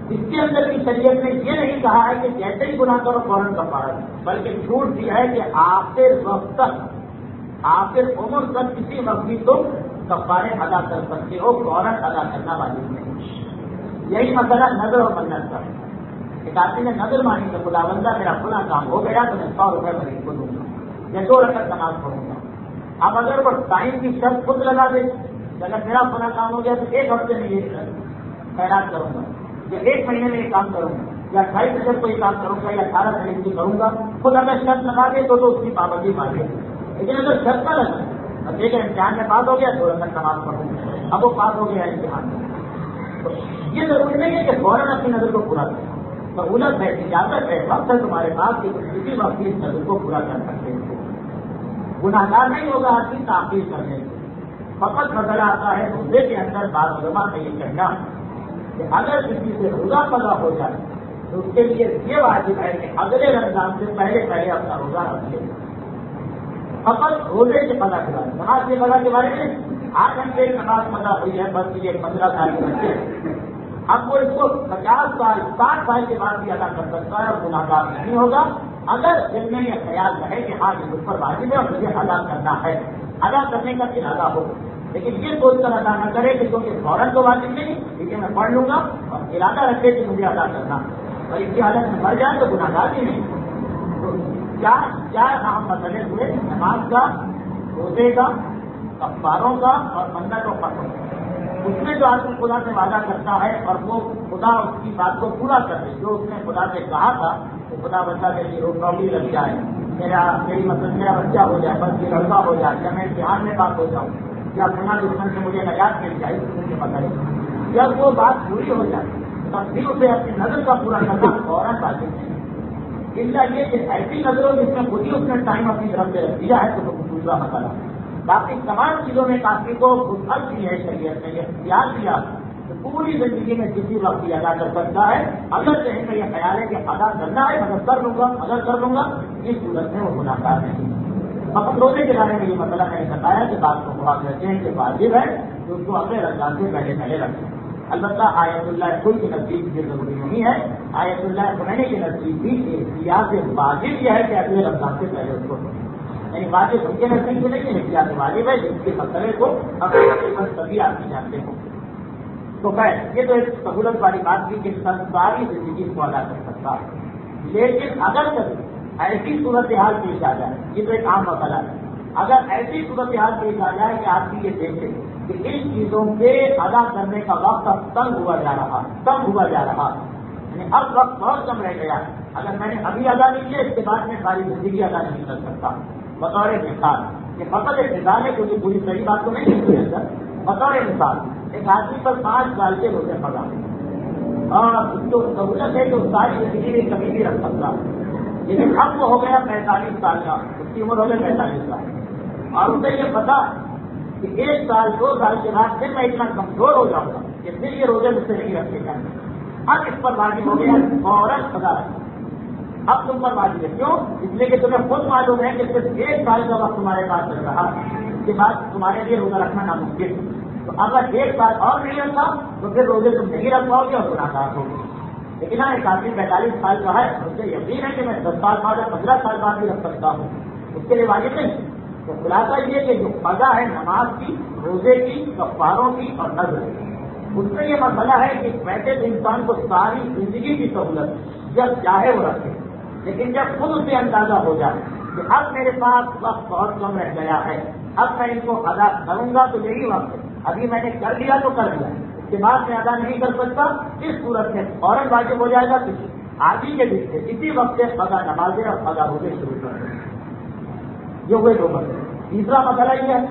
اس کے اندر کی شریعت نے یہ نہیں کہا ہے کہ جیسے ہی گناہ کرو فوراً کفارہ دو، بلکہ چھوٹ دیا ہے کہ آخر وقت تک آخر عمر تک کسی وقت بھی تم کفارے ادا کر سکتے ہو، فوراً ادا کرنا واجب نہیں۔ یہی مسئلہ نظر اور منت کا ہے۔ ایک آدمی نے نظر مانی کہ خداوندہ میرا فلاں کام ہو گیا تو میں سو روپئے مریض کو دوں گا یا دو رکعت نماز پڑھوں گا۔ اب اگر وہ ٹائم کی شرط خود لگا دے کہ اگر میرا فلاں کام ہو گیا تو ایک ہفتے میں یہ خیرات کروں گا یا ایک مہینے میں یہ کام کروں گا یا اٹھائیس اگست کو یہ کام کروں گا یا اٹھارہ تاریخ کو کروں گا، خود اگر شرط لگا دے تو اس کی پابندی مانگے۔ لیکن اگر شرط نہ لگا اب دیکھیں امتحان میں پاس ہو گیا دو رکعت نماز پڑھوں گا، اب وہ پاس ہو گیا امتحان میں، تو یہ ضروری نہیں ہے کہ فوراً اپنی نظر کو پورا کریں۔ سہولت ہے، اجازت ہے، وقت ہے تمہارے پاس کہ تم کسی وقت اس نظر کو پورا کر سکتے ہو۔ گناہگار نہیں ہوگا آدمی تعقیب کرنے سے۔ فقط مسئلہ آتا ہے روزے کے اندر بعض علماء کا یہ کہنا کہ اگر کسی سے روزہ قضا ہو جائے تو اس کے لیے یہ واجب ہے کہ اگلے رمضان سے پہلے پہلے اپنا روزہ رکھ لے۔ فقط روزے کے قضا کے بارے نماز کے قضا کے بارے میں آٹھ گھنٹے نماز قضا ہوئی ہے بس یہ پندرہ سال کے بچے، اب وہ اس کو پچاس سال ساٹھ سال کے بعد بھی ادا کر سکتا ہے اور گناہگار نہیں ہوگا اگر دل میں یہ خیال رہے کہ ہاں یہ مجھ پر واجب ہے اور مجھے ادا کرنا ہے، ادا کرنے کا ارادہ ہو۔ لیکن یہ سوچ کر ادا نہ کرے کہ کیونکہ فوراً تو واجب نہیں، لیکن میں پڑھ لوں گا اور ارادہ رکھے کہ مجھے ادا کرنا، اور اس کی حالت میں مر جائے تو گناہگار بھی نہیں۔ تو چار چار اہم مسئلے ہوئے، نماز کا، روزے کا، کفاروں کا اور منت و قسم۔ اس میں جو آدمی خدا سے وعدہ کرتا ہے اور وہ خدا اس کی بات کو پورا کر دے، جو اس نے خدا سے کہا تھا کہ خدا بچہ میری نوکری لگ جائے، میرا میری مطلب میرا بچہ ہو جائے، بس یہ لڑکا ہو جائے، یا میں امتحان میں پاس ہو جاؤں، یا فلاں دشمن سے مجھے نجات مل جائے، اس کے مسئلے جب وہ بات پوری ہو جائے تب بھی اسے اپنی نظر کا پورا کرنا فوراً واجب ہے۔ اس کا یہ کہ ایسی نظروں جس میں خود ہی اس نے ٹائم اپنی طرف سے رکھ دیا ہے تو وہ دوسرا مسئلہ ہے۔ باقی تمام چیزوں میں کافی کو فرض کی ہے شریعت نے، یہ اختیار دیا تو پوری زندگی میں کسی وقت بھی ادا کر سکتا ہے۔ اگر کہیں کا یہ خیال ہے کہ ادا کرنا ہے مگر کر لوں گا اگر کر لوں گا اس صورت میں وہ گناہگار نہیں۔ فقط روزے کے بارے میں یہ مسئلہ میں نے بتایا کہ بات کو بہت کہتے ہیں کہ واجب ہے کہ اس کو اگلے رمضان سے پہلے پہلے رکھیں۔ البتہ آیت اللہ کل کی نزدیک یہ ضروری نہیں ہے، آیت اللہ خمینی کی نزدیک بھی احتیاط واجب یہ ہے کہ اگلے رمضان سے پہلے اس کو یعنی واجب ان کے نزدیک سے نہیں، احتیاط واجب ہے جس کے مسئلے کو اپنے سبھی آدمی جانتے ہوں۔ تو خیر یہ تو ایک سہولت والی بات تھی کہ انسان ساری زندگی کو ادا کر سکتا ہے، لیکن اگر کبھی ایسی صورتحال پیش آ جائے، یہ تو ایک عام مسئلہ ہے، اگر ایسی صورتحال پیش آ جائے کہ آدمی یہ دیکھے کہ ان چیزوں کے ادا کرنے کا وقت اب تنگ ہوا جا رہا کم ہوا جا رہا یعنی اب وقت بہت کم رہ گیا، اگر میں نے ابھی ادا نہیں کیا اس کے بعد میں ساری زندگی ادا نہیں کر سکتا۔ بطور مثال یہ فقط ایک مثال ہے کیونکہ پوری صحیح بات کو نہیں لکھی ہے، بطور مثال ایک آدمی پر پانچ سال کے روزے پڑا اور اس کو سہولت ہے کہ اس ساری زندگی میں کبھی بھی رکھ سکتا، لیکن اب وہ ہو گیا پینتالیس سال کا، اس کی عمر ہو گئی پینتالیس سال اور اسے یہ پتا کہ ایک سال دو سال کے بعد پھر میں اتنا کمزور ہو جاؤں گا کہ پھر یہ روزے مجھ سے نہیں رکھے جائیں گے۔ اب اس پر واجب ہو گیا فوراً سزا رکھنا، اب تم پر واجب ہے، کیوں؟ اس لیے کہ تمہیں خود معلوم ہے کہ صرف ایک سال کا وقت تمہارے پاس چل رہا اس کے بعد تمہارے لیے روزہ رکھنا ناممکن ہے، تو اگر ایک سال اور نہیں رکھا تو پھر روزے تم نہیں رکھ پاؤ گے اور گناہگار ہوگے۔ لیکن ہاں ایک آدمی پینتالیس سال کا ہے اس سے یقین ہے کہ میں دس سال بعد اور پندرہ سال بعد بھی رکھ سکتا ہوں، اس کے لیے واجب نہیں۔ تو خلاصہ یہ کہ جو قضا ہے نماز کی، روزے کی، کفاروں کی اور نذر کی، اس میں یہ مسئلہ ہے کہ ویسے تو انسان کو ساری زندگی کی سہولت جب چاہے وہ رکھے، لیکن جب خود اسے اندازہ ہو جائے کہ اب میرے پاس وقت بہت کم رہ گیا ہے، اب میں ان کو ادا کروں گا تو یہی وقت ہے، ابھی میں نے کر لیا تو کر لیا، اس کے بعد میں ادا نہیں کر سکتا، اس صورت میں فوراً واجب ہو جائے گا کہ آج ہی کے دن سے اسی وقت سے قضا نمازیں اور قضا روزے شروع کر دیں۔ یہ ہوئے دو مسئلے۔ تیسرا مسئلہ یہ ہے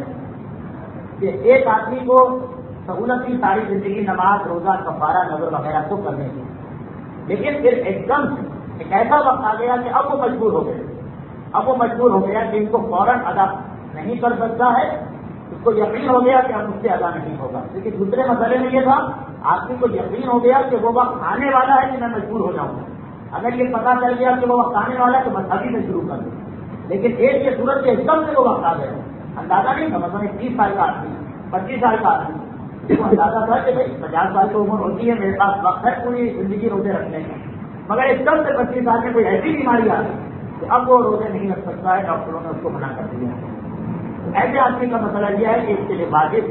کہ ایک آدمی کو سہولت کی ساری زندگی نماز، روزہ، کفارہ، نذر وغیرہ کو کرنے کی، لیکن پھر ایک دم سے ایک ایسا وقت آ گیا کہ اب وہ مجبور ہو گئے اب وہ مجبور ہو گیا کہ ان کو فوراً ادا نہیں کر سکتا ہے، اس کو یقین ہو گیا کہ اب مجھ سے ادا نہیں ہوگا۔ لیکن دوسرے مسئلے میں یہ تھا آدمی کو یقین ہو گیا کہ وہ وقت آنے والا ہے کہ میں مجبور ہو جاؤں گا، اگر یہ پتا چل گیا کہ وہ وقت آنے والا ہے تو بس ابھی میں شروع کر دوں، لیکن ایک یہ صورت کے ایک دم سے وہ وقت آ گیا، اندازہ نہیں تھا، مثلا تیس سال کا آدمی، پچیس سال کا آدمی وہ اندازہ تھا کہ بھائی پچاس سال کی عمر ہوتی ہے، میرے پاس وقت ہے پوری زندگی روزے رکھنے کا، مگر ایک دم سے پچیس سال میں کوئی ایسی بیماری آ گئی کہ اب وہ روزے نہیں رکھ سکتا ہے، ڈاکٹروں نے اس کو منع کر دیا ہے۔ ایسے آدمی کا مسئلہ یہ ہے کہ اس کے لیے واجب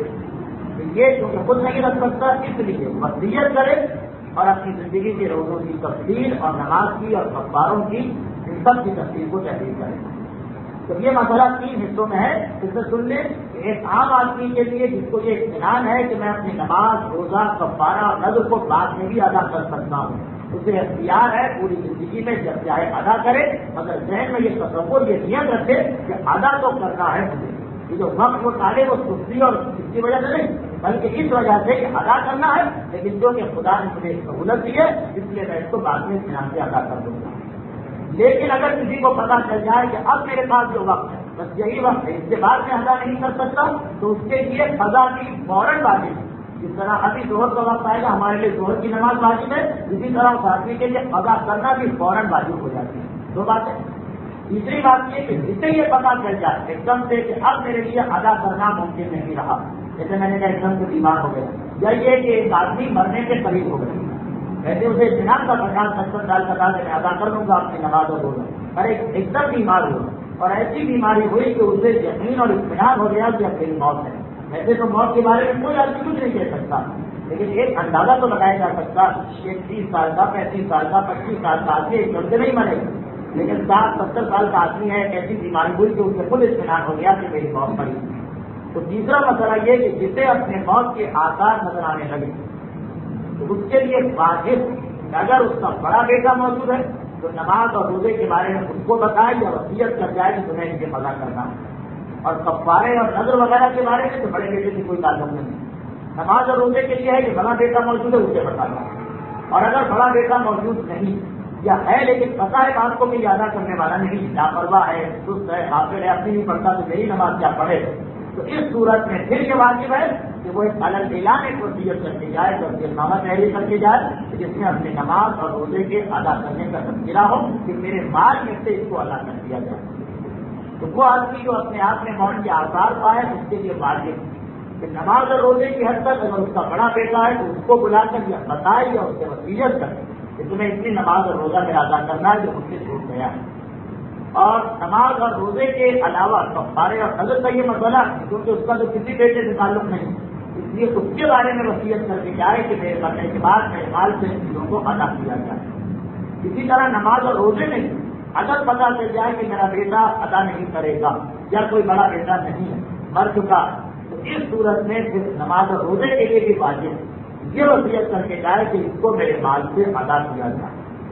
یہ کیونکہ خود نہیں رکھ سکتا، اس لیے وصیت کرے اور اپنی زندگی کے روزوں کی تفصیل اور نماز کی اور کفاروں کی ان سب کی تفصیل کو تحریر کرے۔ تو یہ مسئلہ تین حصوں میں ہے، اس سے سن لیں کہ ایک عام آدمی کے لیے جس کو یہ اطمینان ہے کہ میں اپنی نماز، روزہ، کفارہ اور نذر کو بعد میں بھی ادا کر سکتا ہوں، اسے اختیار ہے پوری زندگی میں جب چاہے ادا کرے، مگر ذہن میں یہ تصور، یہ نیت رکھے کہ ادا تو کرنا ہے مجھے، یہ جو وقت وہ ڈالے وہ سستی اور اس کی وجہ سے نہیں بلکہ اس وجہ سے کہ ادا کرنا ہے، لیکن جو کہ خدا نے مجھے سہولت دی ہے اس لیے میں اس کو بعد میں اطمینان سے ادا کر دوں گا۔ لیکن اگر کسی کو پتا چل جائے کہ اب میرے پاس جو وقت ہے بس یہی وقت ہے، اس کے بعد میں ادا نہیں کر سکتا، تو اس کے لیے قضا کی فوراً واجب ہے۔ جس طرح ابھی ظہر کا وقت آئے گا ہمارے لیے ظہر کی نماز واجب ہے، اسی طرح اس آدمی کے لیے قضا کرنا بھی فوراً واجب ہو جاتی ہے۔ دو باتیں۔ تیسری بات یہ کہ جسے یہ پتا چل جائے ایک دم سے کہ اب میرے لیے ادا کرنا ممکن نہیں رہا، جیسے میں نے کہا ایک دم سے بیمار ہو گیا، یا یہ کہ ایک آدمی مرنے کے قریب ہو گئے، ویسے اسے اطمینان کا پچاس ستر سال کا تھا کہ میں ادا کر لوں گا اپنی نماز اور روزہ، پر ایک دم بیمار ہوا اور ایسی بیماری ہوئی کہ اسے یقین اور اطمینان ہو گیا کہ اب میری موت ہے۔ ویسے تو موت کے بارے میں کوئی آدمی کچھ نہیں کہہ سکتا، لیکن ایک اندازہ تو لگایا جا سکتا کہ تیس سال کا، پینتیس سال کا، پچیس سال کا آدمی ایک دم سے نہیں مرے گا، لیکن ساٹھ ستر سال کا آدمی ہے، ایسی بیماری ہوئی کہ اسے خود اطمینان ہو گیا کہ میری موت پڑی۔ تو تیسرا مسئلہ یہ کہ جسے اپنے موت کے آثار نظر آنے لگے تو اس کے لیے واجب اگر اس کا بڑا بیٹا موجود ہے تو نماز اور روزے کے بارے میں اس کو بتائے یا وصیت کر جائے کہ تمہیں ان کے قضا کرنا ہے، اور کفارے اور نذر وغیرہ کے بارے میں تو بڑے بیٹے سے کوئی تعلق نہیں۔ نماز اور روزے کے لیے ہے کہ بڑا بیٹا موجود ہے اسے بتانا، اور اگر بڑا بیٹا موجود نہیں یا ہے لیکن پتہ ہے آپ کو کہ ادا کرنے والا نہیں، لاپرواہ ہے، سست ہے، حافظ ہے، اپنی نہیں پڑھتا تو میری نماز کیا پڑھے، تو اس صورت میں پھر یہ واجب ہے کہ وہ ایک الگ اعلان ایک وصیت کر کے جائے، جب نامہ تحریر کر کے جائے جس میں اپنی نماز اور روزے کے ادا کرنے کا تذکرہ ہو کہ میرے مال میں سے اس کو ادا کر دیا جائے۔ تو وہ آدمی جو اپنے آپ میں موت کے آثار پائے اس کے لیے واجب کہ نماز اور روزے کی حد تک اگر اس کا بڑا بیٹا ہے تو اس کو بلا کر یا بتائے یا اس سے وصیت کرے کہ تمہیں اتنی نماز اور روزہ میرا ادا کرنا ہے جو مجھ سے چھوٹ گیا ہے۔ اور نماز اور روزے کے علاوہ کفارے اور نذر کا یہ مسئلہ کیونکہ اس کا تو کسی بیٹے سے تعلق نہیں، اس لیے اس کے بارے میں وصیت کر کے جائے کہ میرے مرنے کے بعد میرے مال سے ان چیزوں کو ادا کیا جائے۔ اسی طرح نماز اور روزے میں اگر پتا چل جائے کہ میرا بیٹا ادا نہیں کرے گا یا کوئی بڑا بیٹا نہیں ہے، مر چکا، تو اس صورت میں پھر نماز اور روزے کے لیے بھی واجب یہ وصیت کر کے جائے کہ اس کو میرے مال سے ادا کیا جائے۔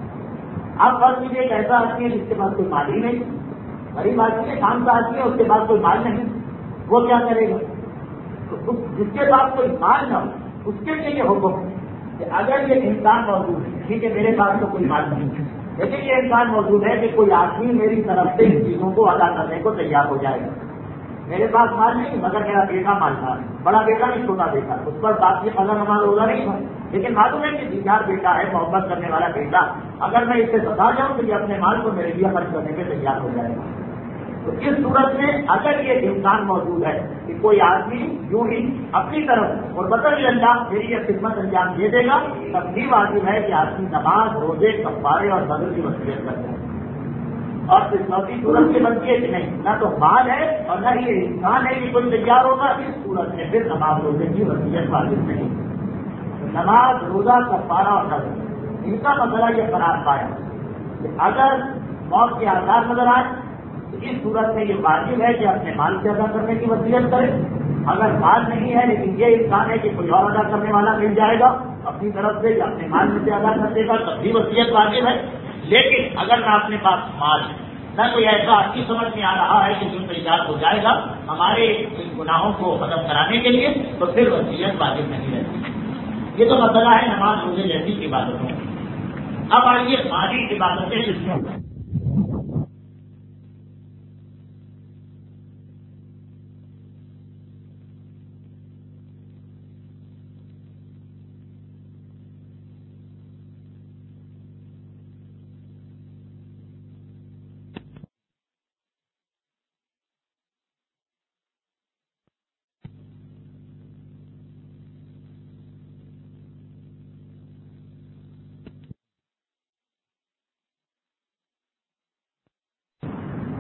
اب فرض کیجیے ایک ایسا آدمی ہے جس کے پاس کوئی مال ہی نہیں، غریب آدمی ہے، کام کا آدمی ہے، اس کے پاس کوئی مال نہیں، وہ کیا کرے گا؟ تو جس کے پاس کوئی مال نہ ہو اس کے لیے یہ حکم ہے کہ اگر یہ امکان موجود ہے، ٹھیک ہے میرے پاس تو کوئی مال نہیں ہے لیکن یہ امکان موجود ہے کہ کوئی آدمی میری طرف سے ان چیزوں کو ادا کرنے کو تیار ہو جائے گا، میرے پاس مال نہیں مگر میرا بیٹا مالدار ہے، بڑا بیٹا نہیں چھوٹا بیٹا، اس پر بات یہ اگر نماز روزہ نہیں تھا لیکن معلوم ہے کہ دیدار بیٹا ہے، محبت کرنے والا بیٹا، اگر میں اس سے بتا جاؤں تو یہ اپنے مال کو میرے لیے خرچ کرنے کے تیار ہو جائے گا۔ تو اس صورت میں اگر یہ امکان موجود ہے کہ کوئی آدمی یوں ہی اپنی طرف اور بطن اللہ میری یہ خدمت انجام دے دے گا، تب بھی واجب ہے کہ آدمی نماز، روزے، کفارے اور نذر کی وصیت کرتے ہیں۔ اور پھر چوتھی صورت یہ بنتی ہے کہ نہیں نہ تو مال ہے اور نہ ہی یہ انسان ہے کہ کوئی تیار ہوگا، اس صورت میں پھر نماز روزے کی وصیت واجب نہیں۔ نماز، روزہ، کفارہ اور نذر ان کا مسئلہ یہ قرار پایا کہ اگر موت کے آثار نظر آئے تو اس صورت میں یہ واجب ہے کہ اپنے مال سے ادا کرنے کی وصیت کرے، اگر مال نہیں ہے لیکن یہ امکان ہے کہ کوئی اور ادا کرنے والا مل جائے گا اپنی طرف سے یا اپنے مال میں سے ادا کر دے گا تب بھی وصیت واجب ہے۔ لیکن اگر نہ اپنے پاس مال ہے نہ کوئی ایسا آدمی سمجھ میں آ رہا ہے کہ جو تیار ہو جائے گا ہمارے ان گناہوں کو ختم کرانے کے لیے تو پھر وصیت واجب نہیں رہتی۔ یہ تو مسئلہ ہے نماز روزے جیسی عبادتوں۔ اب آئیے مالی عبادتیں جس میں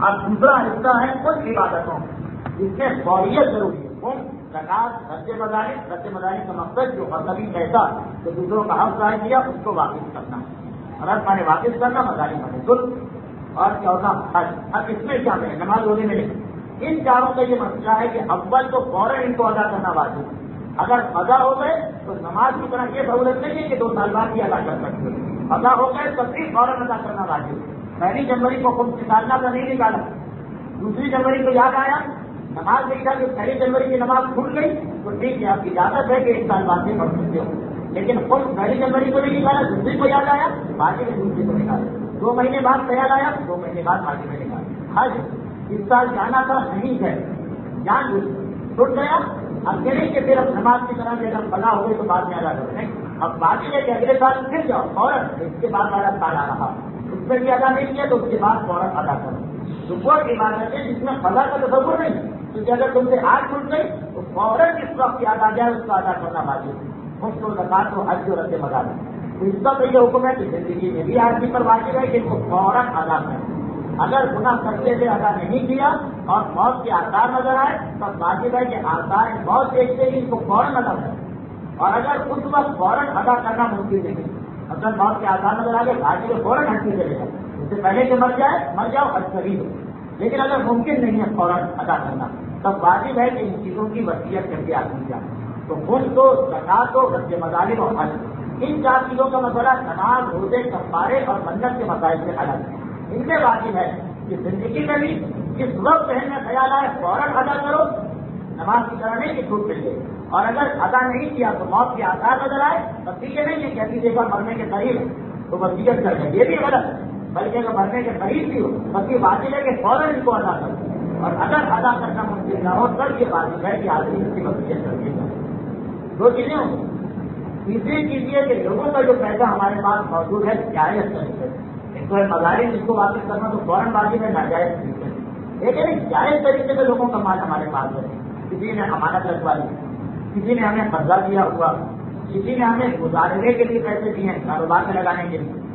اور دوسرا حصہ ہے کچھ عبادتوں جس میں فوریت ضروری ہے. کون زکات رد مظالم رد مظالم کا مقصد جو مذہبی پیسہ جو دوسروں کا حق ضائع کیا اس کو واپس کرنا ہے. رد مانے واپس کرنا، مظالم مانے ظلم، اور چوتھا حج. اب اس میں کیا ہے نماز روزے میں نہیں. ان چاروں کا یہ مسئلہ ہے کہ اول تو فوراً ان کو ادا کرنا واجب ہے. اگر ادا ہو گئے تو نماز کی طرح یہ سہولت نہیں ہے کہ دو سال بعد ہی ادا کر سکتے ہو. ادا ہو گئے تب بھی فوراً ادا کرنا واجب ہے. پہلی جنوری کو خود نکالنا کا نہیں نکالا، دوسری جنوری کو یاد آیا نماز دیکھا کہ پہلی جنوری کی نماز کھل گئی تو ٹھیک ہے، آپ کی اجازت ہے کہ ایک سال بعد میں پڑھ سکتے ہو. لیکن خود پہلی جنوری کو نہیں نکالا، دوسری کو یاد آیا باقی میں دوسری کو نکالا، دو مہینے بعد خیال آیا دو مہینے بعد باقی میں نکالا. حج اس سال جانا تھا نہیں ہے، جان ٹوٹ گیا. اب یہ نہیں کہ پھر اب نماز کی طرح سے اگر بنا ہو گئی تو بعد میں ادا کریں. نہیں، اب باقی ہے کہ اگلے سال پھر جاؤ فوراً، اس کے بعد والا سال آ رہا اس میں بھی ادا نہیں کیا تو اس کے بعد فوراً ادا کرو. تو وہ عبادت ہے جس میں قضا کا تصور نہیں، کیونکہ اگر تم سے آج چھوٹ گئی تو فوراً جس وقت یاد آ جائے اس کو ادا کرنا واجب ہے. مفت و زکات و حج و رد مظالم. تو اس کا تو یہ حکم ہے کہ زندگی میں بھی آدمی پر واجب ہے کہ اس کو فوراً ادا کریں. اگر گناہ کرتے ہوئے ادا نہیں کیا اور موت کے آثار نظر آئے تب واجب ہے کہ آثار موت دیکھتے ہی اس کو فوراً ادا کریں. اور اگر اس وقت فوراً ادا کرنا ممکن نہیں، اگر موت کے آثار نظر آ گئے واجب ہے فوراً حج سے چلے جائے، اس سے پہلے کہ مر جائے مر جاؤ حج کری ہو. لیکن اگر ممکن نہیں ہے فوراً ادا کرنا تب واجب ہے کہ ان چیزوں کی وصیت کر کے آدمی جائے. تو خود تو زکات و رد مظالم اور حج، ان چار چیزوں کا مسئلہ نماز روزے کفارے اور منت کے مسائل سے الگ ہے. ان میں واجب ہے کہ زندگی میں بھی جس وقت ذہن میں خیال آئے فوراً ادا کرو، نماز کی طرح نہیں کہ چھوٹ مل گئی. اور اگر ادا نہیں کیا تو موت کے آثار نظر آئے تب یہ نہیں ہے کہ ابھی دیکھا مرنے کے قریب تو وصیت کر دیں، یہ بھی غلط ہے. بلکہ اگر مرنے کے قریب بھی ہو بس یہ واجب ہے کہ فوراً ان کو ادا کرو. اور اگر ادا کرنا ممکن نہ ہو تب یہ واجب ہے کہ آدمی اس کی وصیت کر دے گا. دو چیزیں ہوں. تیسری چیز یہ کہ لوگوں کا جو پیسہ ہمارے پاس موجود ہے جائز طریقے سے، ایک تو ہے مظاہر جس کو واپس کرنا تو فوراً واجب ہے، ناجائز طریقے سے. لیکن جائز طریقے سے لوگوں کا مال ہمارے پاس ہے. کسی نے امانت رکھوا لی، کسی نے ہمیں قرضہ دیا ہوا، کسی نے ہمیں گزارنے کے لیے پیسے دیے ہیں کاروبار میں لگانے کے لیے،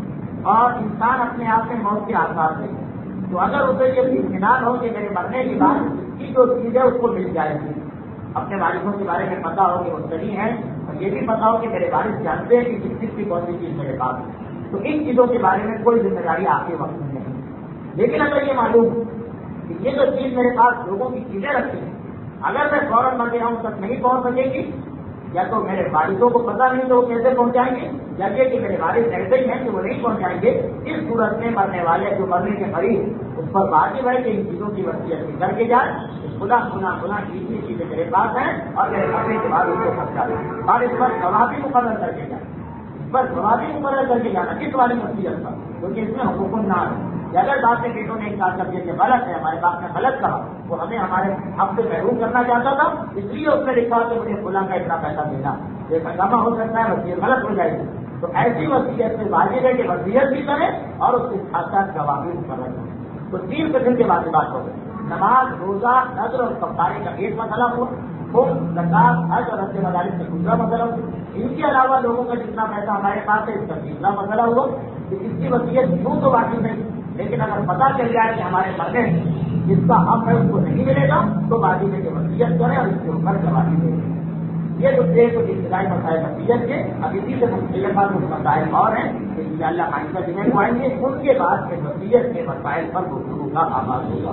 اور انسان اپنے آپ میں موت کے آثار سے تو اگر اسے یہ اطمینان ہو کہ میرے مرنے کے بعد اس کی جو چیز ہے اس کو مل جائے گی، اپنے والدوں کے بارے میں پتا ہو کہ وہ صحیح ہیں اور یہ بھی پتا ہو کہ میرے والد جانتے ہیں کہ کس چیز کی کون سی چیز میرے پاس ہے، تو ان چیزوں کے بارے میں کوئی ذمہ داری آپ کے وقت میں نہیں. لیکن اگر یہ معلوم کہ یہ جو چیز میرے پاس لوگوں کی چیزیں رکھی ہیں اگر میں فوراً مر گیا ہوں تک نہیں پہنچ سکے گی، یا تو میرے والدوں کو پتہ نہیں تو وہ کیسے پہنچائیں گے، یا یہ کہ میرے والد ایسے ہی ہیں کہ وہ نہیں پہنچائیں گے، اس صورت میں مرنے والے جو مرنے کے قریب اس پر واجب ہے کہ ان چیزوں کی وصیت کر کے جائے خدا خدا خدا اتنی چیزیں میرے پاس ہیں اور میرے مرنے کے بعد اس کو پہنچا دیں اور اس پر گواہ بھی مقرر کر کے جائے، اس پر گواہ بھی مقرر کر کے جانا کس والی وصیت پر، کیونکہ اس میں حکم نہ ہے. اگر بات کے بیٹوں نے انکار کر دیا کہ غلط ہے، ہمارے باپ نے غلط کہا، وہ ہمیں ہمارے حق سے محروم کرنا چاہتا تھا اس لیے اس نے لکھا کہ مجھے فلاں کا اتنا پیسہ دینا، یہ ہنگامہ ہو سکتا ہے، وصیت غلط ہو جائے گی. تو ایسی وصیت سے واجب ہے کہ وصیت بھی کرے اور اس کے ساتھ ساتھ گواہ بھی مقرر کرے. تو تین قسم کے واجبات ہو گئے، نماز روزہ نذر اور کفارے کا ایک مسئلہ ہوا، خود زکات حج اور رد مظالم کا دوسرا مسئلہ ہوا. ان کے علاوہ لوگوں کا جتنا پیسہ ہمارے پاس ہے اس کا تیسرا مسئلہ ہوا کہ اس کی وصیت یوں تو واجب نہیں، لیکن اگر پتہ چل جائے کہ ہمارے مرنے جس کا حق ہے اس کو نہیں ملے گا تو واجب ہے کہ وصیت کرے اور اس کے اوپر گواہی دے. یہ تو تھے کچھ ابتدائی مسائل وصیت کے. اب اسی سے مختلف بات کچھ مسائل اور ہیں کہ ان شاء اللہ آئندہ دنیں کو آئیں گے، ان کے بعد کے وصیت کے مسائل پر گفتگو کا آغاز ہوگا.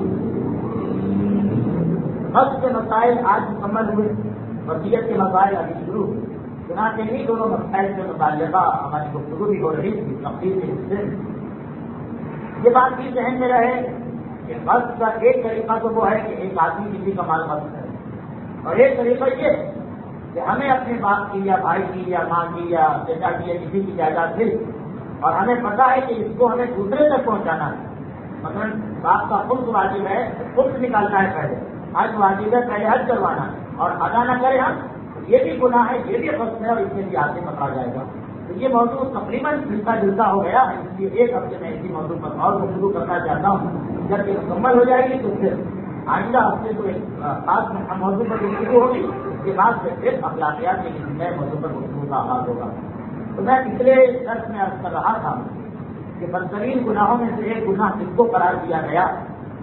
حج کے مسائل آج مکمل ہوئے، وصیت کے مسائل ابھی شروع ہوئے. چنانچہ انہیں دونوں مسائل سے متعلقہ ہماری گفتگو بھی ہو رہی تھی تفصیل کے حصے میں. یہ بات بھی ذہن میں رہے کہ حج کا ایک طریقہ تو وہ ہے کہ ایک آدمی کسی کا مال حج کرے، اور ایک طریقہ یہ ہے کہ ہمیں اپنے باپ کی یا بھائی کی یا ماں کی یا بیٹا کی یا کسی کی جائیداد مل اور ہمیں پتا ہے کہ اس کو ہمیں دوسرے تک پہنچانا ہے. مثلا باپ کا خود واجب ہے خود نکالنا ہے، پہلے حج واجب ہے پہلے حج کروانا ہے اور ادا نہ کرے ہم یہ بھی گناہ ہے، یہ بھی خرچ ہے اور اس میں بھی آگے پکڑا جائے گا. تو یہ موضوع تقریباً ملتا جلتا ہو گیا، اس لیے ایک ہفتے میں اسی موضوع پر اور گفتگو کرنا چاہتا ہوں. جب یہ مکمل ہو جائے گی تو پھر آئندہ ہفتے کو ایک خاص موضوع پر گفتگو ہوگی، اس کے بعد سے پھر اخلاقیات کے کسی نئے موضوع پر گفتگو کا آغاز ہوگا. تو میں پچھلے درس میں عرض کر رہا تھا کہ بدترین گناہوں میں سے ایک گناہ جس کو قرار دیا گیا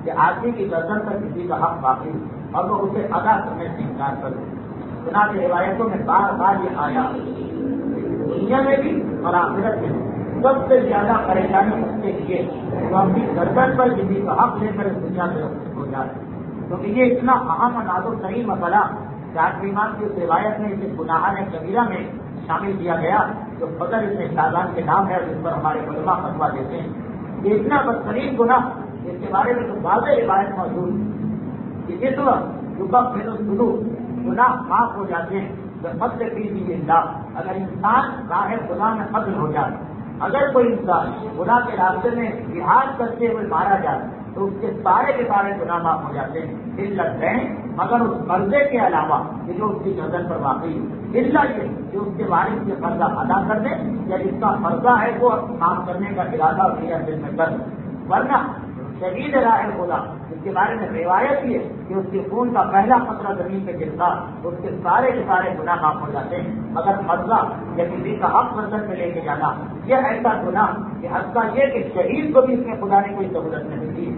کہ آدمی کی گردن پر کسی کا حق باقی اور وہ اسے ادا کرنے سے انکار کر دے. چنانچہ روایتوں میں بار بار یہ آیا دنیا میں بھی اور آخرت میں سب سے زیادہ پریشانی اس کے لیے وہ اپنی گردن پر کسی کا حق لے کر اس دنیا سے ہو جائے. کیونکہ یہ اتنا اہم اور نازک ترین مسئلہ جاٹ ایمان کی اس روایت میں اسے گناہ کبیرہ میں شامل کیا گیا جو فضل ابن شاذان کے نام ہے اور جس پر ہمارے علماء فتویٰ دیتے ہیں. یہ اتنا بدترین گناہ اس کے بارے میں تو واضح روایت موجود ہے کہ جس وقت یوبک میں تو گناہ معاف ہو جاتے ہیں جو قتل فی سبیل اللہ. اگر انسان راہ خدا میں قتل ہو جائے, اگر کوئی انسان خدا کے راستے میں جہاد کرتے ہوئے مارا جائے تو اس کے سارے کے سارے گناہ معاف ہو جاتے ہیں. علت ہے مگر اس قرضے کے علاوہ کہ جو اس کی گردن پر واقعی علت یہ کہ اس کے وارث کے قرضہ ادا کر دے یا جس کا قرضہ ہے وہ کام کرنے کا ارادہ اور نیت دل میں کر. ورنہ شہید راہ خدا اس کے بارے میں روایت یہ کہ اس کے خون کا پہلا قطرہ زمین پہ گرتا اس کے سارے کے سارے گناہ معاف ہو جاتے ہیں. مگر قرضہ یا کسی کا حق گردن میں لے کے جانا یہ ایسا گناہ کہ حد کا یہ کہ شہید کو بھی اس میں خدا نے کوئی سہولت نہیں دی.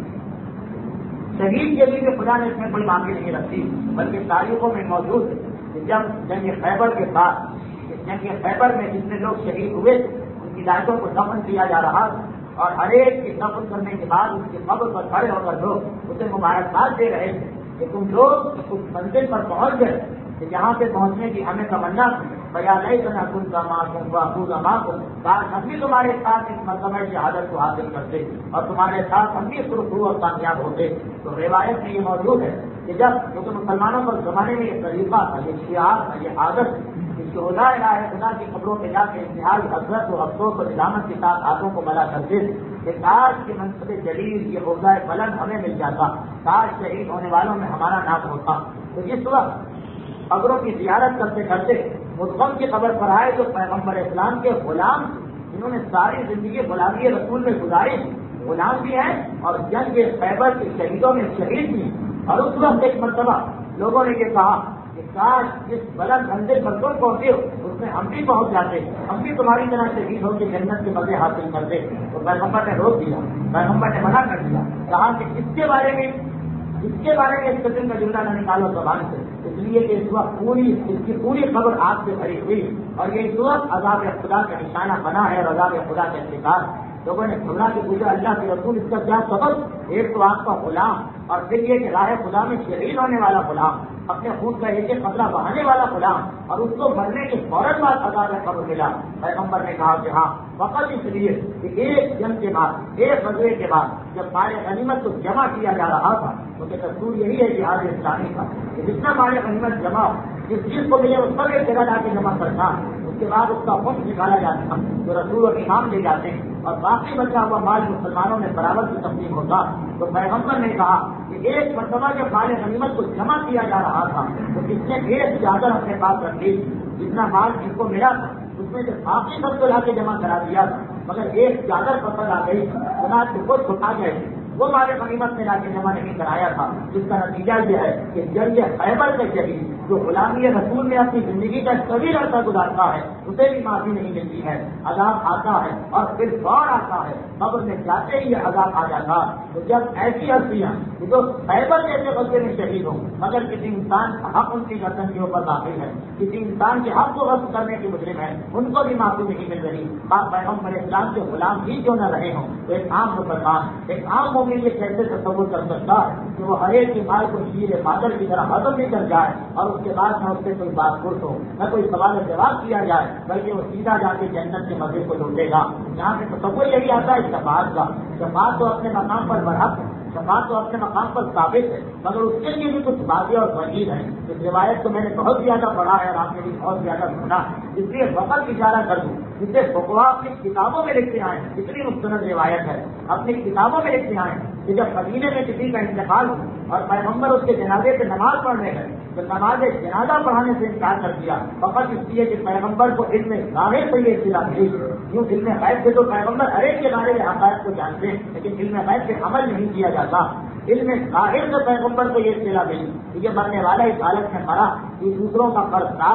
شہید کے لیے خدا نے اس میں کوئی معافی نہیں رکھی, بلکہ تاریخوں میں موجود ہے کہ جب جنگ خیبر کے بعد جنگ خیبر میں جتنے لوگ شہید ہوئے ان کی لاشوں کو دفن کیا جا رہا اور ہر ایک کی دفن کرنے کے بعد اس کی قبر پر کھڑے ہو کر لوگ اسے مبارکباد دے رہے تھے کہ تم لوگ اس منزل پر پہنچ گئے کہ جہاں سے پہنچنے کی ہمیں تمنا تھی. بیا نہیں بنا تم کا ماں تم بابو کا ماں تم کاش ہم بھی تمہارے ساتھ اس مرتبہ شہادت کو حاصل کرتے اور تمہارے ساتھ ہم بھی سرخرو اور کامیاب ہوتے. تو روایت میں یہ موجود ہے کہ جب کیونکہ مسلمانوں پر زمانے میں یہ طریقہ تھا, یہ شعار تھا, یہ عادت کہ شہداء راہ خدا کی قبروں پہ جا کے انتہائی حضرت و افسوس و ندامت کے ساتھ ہاتھوں کو ملا کرتے کہ کاش کے منصب جلیل یہ عہدہ بلند ہمیں مل جاتا, کاش شہید ہونے والوں میں ہمارا نام ہوتا. تو اس وقت قبروں کی زیارت کرتے کرتے مدغم کی قبر پر آئے جو پیغمبر اسلام کے غلام جنہوں نے ساری زندگی غلامی رسول میں گزاری, غلام بھی ہیں اور جنگ خیبر کے شہیدوں میں شہید بھی. اور اس وقت ایک مرتبہ لوگوں نے یہ کہا کہ کاش جس بلند منزل پر تم پہنچے ہو اس میں ہم بھی پہنچ جاتے, ہم بھی تمہاری طرح شہید ہو کے جنت کے مزے حاصل کرتے. تو پیغمبر نے روک دیا, پیغمبر نے منع کر دیا, کہا کہ اس کے بارے میں اس کے بارے میں اس قسم کا جملہ نہ نکالو زبان سے, اس لیے کہ اس وقت پوری اس کی پوری خبر آپ سے بھری ہوئی اور یہ اس وقت عذاب خدا کا نشانہ بنا ہے اور عذاب خدا کا شکار. لوگوں نے گھبرا کے پوچھا اللہ کے رسول اس کا کیا سبب؟ ایک تو آپ کا غلام اور پھر یہ کہ راہ خدا میں شہید ہونے والا غلام, اپنے خون کا ایک ایک قطرہ بہانے والا غلام اور اس کو مرنے کے فوراً بعد عذاب خبر ملا. پیغمبر نے کہا کہ ہاں فقط اس لیے کہ ایک جنگ کے بعد ایک غزوے کے بعد جب مال غنیمت کو جمع کیا جا رہا تھا کیونکہ دستور یہی ہے جہاد اسلامی کا کہ جتنا مال غنیمت جمع جس چیز کو ملے اس پر ایک جگہ لا کے جمع کرنا, اس کے بعد اس کا خود نکالا جاتا جو رسول اور امام لے جاتے ہیں اور باقی بچا ہوا مال مسلمانوں میں برابر کی تقسیم ہوتا. تو پیغمبر نے کہا کہ ایک مرتبہ جب مال غنیمت کو جمع کیا جا رہا تھا تو کس نے ایک چادر اپنے پاس رکھ لی, جتنا مال جس کو ملا تھا اس میں سے باقی سب کو لا کے جمع کرا دیا تھا, مگر ایک چادر پسند آ گئی چنانچہ کے خود چھپا گئے وہ مال غنیمت میں لا کے جمع نہیں کرایا تھا. جس کا نتیجہ یہ ہے کہ جنگ خیبر کے شہید جو غلامی رسول میں اپنی زندگی کا طویل عرصہ گزارتا ہے اسے بھی معافی نہیں ملتی ہے, عذاب آتا ہے اور پھر فور آتا ہے, قبر میں جاتے ہی یہ عذاب آ جاتا. تو جب ایسی ہستیاں جو خیبر جیسے غصے میں شہید ہوں مگر کسی انسان کا حق ان کی گردن کے اوپر داخل ہے, کسی انسان کے حق کو غصب کرنے کے مجرم ہے, ان کو بھی معافی نہیں مل رہی. آپ پیغمبر اسلام کے غلام ہی کیوں نہ رہے ہوں تو ایک عام مسلمان ایک عام مومن یہ کیسے تصور کر سکتا ہے کہ وہ ہر ایک کی مال کو شیر بادل کی طرح ہضم بھی کر جائے اور اس کے بعد نہ اس سے کوئی بات پرس ہو نہ کوئی سوال جواب کیا جائے بلکہ وہ سیدھا جا کے جنت کے مزے کو لوٹے گا. یہاں سے تصور یہی آتا ہے شفاعت کا. شفاعت تو اپنے مقام پر برحق ہے, شفاعت تو اپنے مقام پر ثابت ہے, مگر اس کے لیے بھی کچھ باتیں اور وجید ہیں. اس روایت کو میں نے بہت زیادہ پڑھا ہے اور آپ نے بھی بہت زیادہ سنا, اس لیے فقط اشارہ کر دوں جسے فقہا اپنی کتابوں میں لکھتے آئے اتنی مستند روایت ہے, اپنی کتابوں میں لکھتے آئے کہ جب مدینے میں کسی کا انتقال ہو اور پیغمبر اس کے جنازے سے نماز پڑھنے گئے تو نماز جنازہ پڑھانے سے انکار کر دیا فقط اس لیے کہ پیغمبر کو علم ظاہر سے یہ اطلاع ملی. یوں علم غیب سے تو پیغمبر ہر ایک کے بارے میں حقائق کو جانتے ہیں لیکن علم غیب سے عمل نہیں کیا جاتا. علم ظاہر سے پیغمبر کو یہ اطلاع ملی کہ یہ مرنے والا اس حالت میں مرا کہ دوسروں کا قرض دار تھا,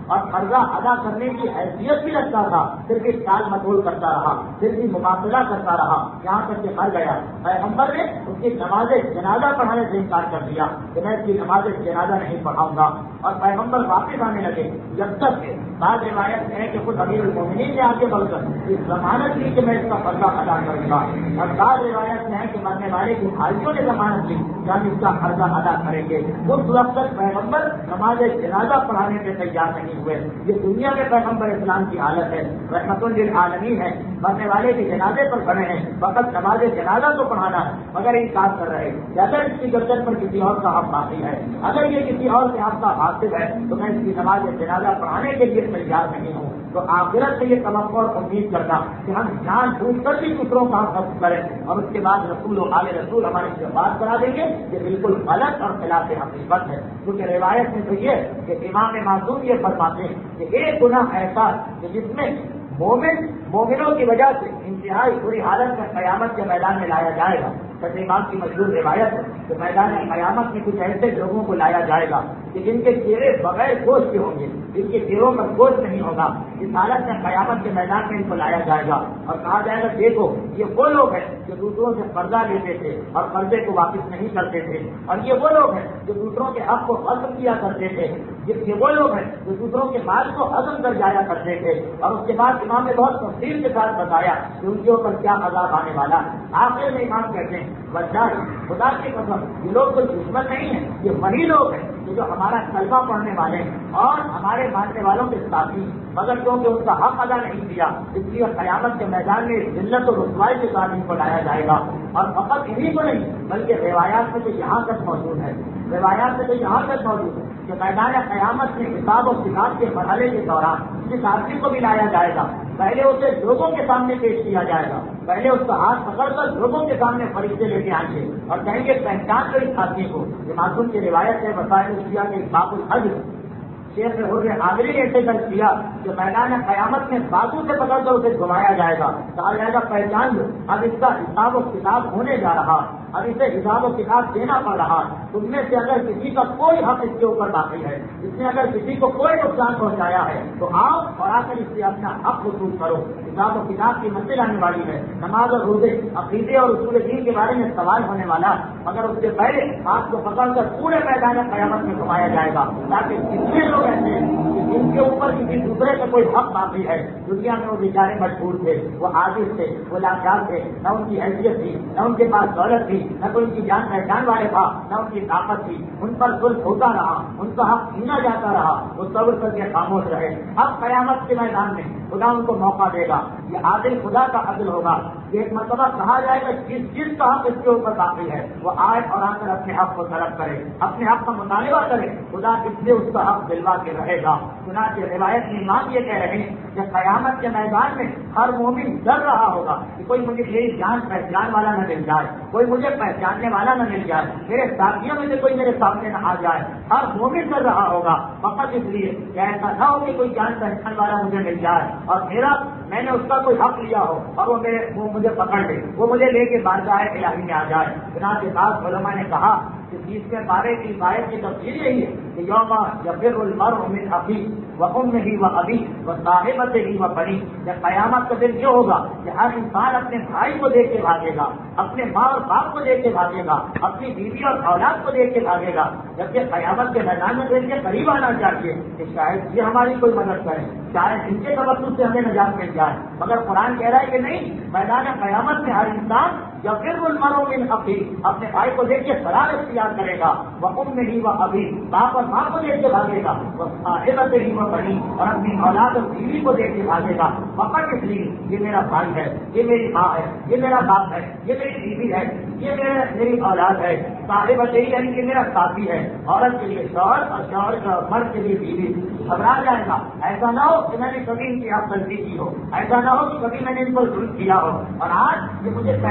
اور قرضہ ادا کرنے کی حیثیت بھی رکھتا تھا، پھر بھی ٹال مٹول کرتا رہا، پھر بھی مقابلہ کرتا رہا، یہاں تک کہ مر گیا۔ پیغمبر نے اس کی نماز جنازہ پڑھانے سے انکار کر دیا کہ میں اس کی نماز جنازہ نہیں پڑھاؤں گا، اور پیغمبر واپس آنے لگے، جب تک کہ بعض روایت ہے کہ خود امیر المومنین نے آگے بڑھ کر اس ضمانت لی کہ میں اس کا قرضہ ادا کروں گا، اور بعض روایت میں ہے کہ مرنے والے کی بھائیوں نے ضمانت لی کہ ہم اس کا قرضہ ادا کریں گے۔ اس وقت تک پیغمبر نماز جنازہ پڑھانے کے تیار نہیں ہوئے۔ یہ دنیا میں پیغمبر اسلام کی حالت ہے، رحمت للعالمین ہے، مرنے والے کے جنازے پر کھڑے ہیں، فقط نماز جنازہ تو پڑھانا ہے، مگر یہ کام کر رہے کہ اگر اس کی گردن پر کسی اور کا حق باقی ہے، اگر یہ کسی اور کے حق کا حاصل ہے تو میں اس کی نماز جنازہ پڑھانے کے لیے تیار نہیں ہوں۔ تو آخرت سے یہ توقع اور امید کرنا کہ ہم جان بوجھ کر بھی دوسروں کا حق کریں اور اس کے بعد رسول و آل رسول ہماری سے بات کرا دیں گے، یہ بالکل غلط اور خلاف حقیقت ہے، کیونکہ روایت میں تو یہ کہ امام معصوم یہ فرماتے ہیں کہ ایک گناہ ایسا کہ جس میں مومن مومنوں کی وجہ سے انتہائی بری حالت میں قیامت کے میدان میں لایا جائے گا۔ امام کی مشہور روایت ہے کہ میدان قیامت میں کچھ ایسے لوگوں کو لایا جائے گا کہ جن کے چہرے بغیر گوشت کے ہوں گے، جن کے چہروں پر گوشت نہیں ہوگا، اس حالت میں قیامت کے میدان میں ان کو لایا جائے گا اور کہا جائے گا دیکھو یہ وہ لوگ ہیں جو دوسروں سے قرضہ لیتے تھے اور قرضے کو واپس نہیں کرتے تھے، اور یہ وہ لوگ ہیں جو دوسروں کے حق کو ہضم کیا کرتے تھے، یہ وہ لوگ ہیں جو دوسروں کے مال کو ہضم کر جایا کرتے تھے۔ اور اس کے بعد امام نے بہت تفصیل کے ساتھ بتایا کہ ان کے اوپر کیا عذاب آنے والا ہے۔ آخر میں امام کہتے ہیں واللہ خدا کی قسم یہ لوگ کوئی دشمن نہیں ہے، یہ وہی لوگ ہیں جو ہمارا کلمہ پڑھنے والے ہیں اور ہمارے ماننے والوں کے ساتھی، مگر کیونکہ ان کا حق ادا نہیں کیا اس لیے قیامت کے میدان میں ذلت و رسوائی کے ساتھ ان کو لایا جائے گا۔ اور فقط انہیں کو نہیں بلکہ روایات میں تو یہاں تک موجود ہے روایات میں تو یہاں تک موجود ہے کہ میدان قیامت میں حساب و کتاب کے مرحلے کے دوران جس آدمی کو بھی لایا جائے گا پہلے اسے لوگوں کے سامنے پیش کیا جائے گا، پہلے اس کا ہاتھ پکڑ کر لوگوں کے سامنے فرشتے لے کے آئیں گے اور کہیں گے پہچان کر اس آدمی کو۔ یہ معصوم کی روایت ہے وسائل اشیاء کے باب الحج شیخ حر عامری نے ایسے درج کیا کہ میدان قیامت میں بازو سے پکڑ کر اسے گھمایا جائے گا، کہا جائے گا پہچان لو اب اس کا حساب و کتاب ہونے جا رہا، اب اسے حساب و کتاب دینا پڑ رہا، تم میں سے اگر کسی کا کوئی حق اس کے اوپر باقی ہے، اس نے اگر کسی کو کوئی نقصان پہنچایا ہے تو آؤ اور آ کر اس سے اپنا حق وصول کرو۔ حساب و کتاب کی منزل آنے والی ہے، نماز اور روزے عقیدے اور اصول دین کے بارے میں سوال ہونے والا، مگر اس سے پہلے ہاتھ کو پکڑ کر پورے میدان قیامت میں گھمایا جائے گا تاکہ کتنے لوگ ایسے ہیں کہ جن کے اوپر کسی دوسرے کا کوئی حق باقی ہے، دنیا میں وہ بیچارے مجبور تھے، وہ عاجز تھے، وہ لاچار تھے، نہ ان کی حیثیت تھی، نہ ان کے پاس دولت تھی، نہ کوئی ان کی جان پہچان والے تھا، نہ ان کی طاقت تھی، ان پر ظلم ہوتا رہا، ان کا حق چھینا جاتا رہا، وہ صبر کر کے خاموش رہے۔ اب قیامت کے میدان میں خدا ان کو موقع دے گا، یہ عادل خدا کا عدل ہوگا، ایک مرتبہ کہا جائے گا جس جس کا حق اس کے اوپر باقی ہے وہ آئے اور آ کر اپنے حق کو طلب کرے، اپنے حق کا مطالبہ کرے، خدا اس لیے اس کا حق دلوا کے رہے گا۔ چنانچہ روایت میں امام یہ کہہ رہے ہیں کہ قیامت کے میدان میں ہر مومن ڈر رہا ہوگا کہ کوئی مجھے میری جان پہچان والا نہ مل جائے، کوئی مجھے پہچاننے والا نہ مل جائے، میرے ساتھیوں میں سے کوئی میرے سامنے نہ آ جائے، ہر مومن ڈر رہا ہوگا فقط اس لیے کہ ایسا نہ ہو کہ کوئی جان پہچان والا مجھے مل جائے اور میرا میں نے اس کا کوئی حق لیا ہو اور وہ میرے وہ مجھے پکڑ لے، وہ مجھے لے کے بارگاہ الہی میں آ جائے۔ چنانچہ بعض علماء نے کہا کہ بیسویں پارے کی آیت کی تفسیر یہی ہے کہ یوم یفر المرء من اخیہ وامہ وابیہ وصاحبتہ وبنیہ، جب قیامت کا دن یہ ہوگا کہ ہر انسان اپنے بھائی کو دیکھ کے بھاگے گا، اپنے ماں اور باپ کو دیکھ کے بھاگے گا، اپنی بیوی اور اولاد کو دیکھ کے بھاگے گا، جبکہ قیامت کے میدان میں دیکھ کے قریب آنا چاہیے کہ شاید یہ ہماری کوئی مدد کرے، شاید ان کے توسط سے ہمیں نجات مل جائے، مگر قرآن کہہ رہا ہے کہ نہیں، میدان قیامت میں ہر انسان یفر المرء من اخیہ اپنے بھائی کو دیکھ کے فرار اختیار کرے گا، وامہ وابیہ باپ اور ماں کو دیکھ کے بھاگے گا، وصاحبتہ وبنیہ اور اپنی اولاد اور بیوی کو دیکھ کے بھاگے گا، فقط اس لیے یہ میرا بھائی ہے، یہ میری ماں ہے، یہ میرا باپ ہے، یہ میری بیوی ہے، یہ میری اولاد ہے، صاحبتہ یعنی کہ میرا ساتھی ہے، عورت کے لیے شوہر اور شوہر کا مرد کے لیے بیوی، گھبرا جائے گا، ایسا نہ ہو کہ میں نے کبھی ان کی آپ غلطی کی ہو، ایسا نہ ہو کہ کبھی میں نے ان پر ظلم کیا ہو اور آج یہ مجھے پہچان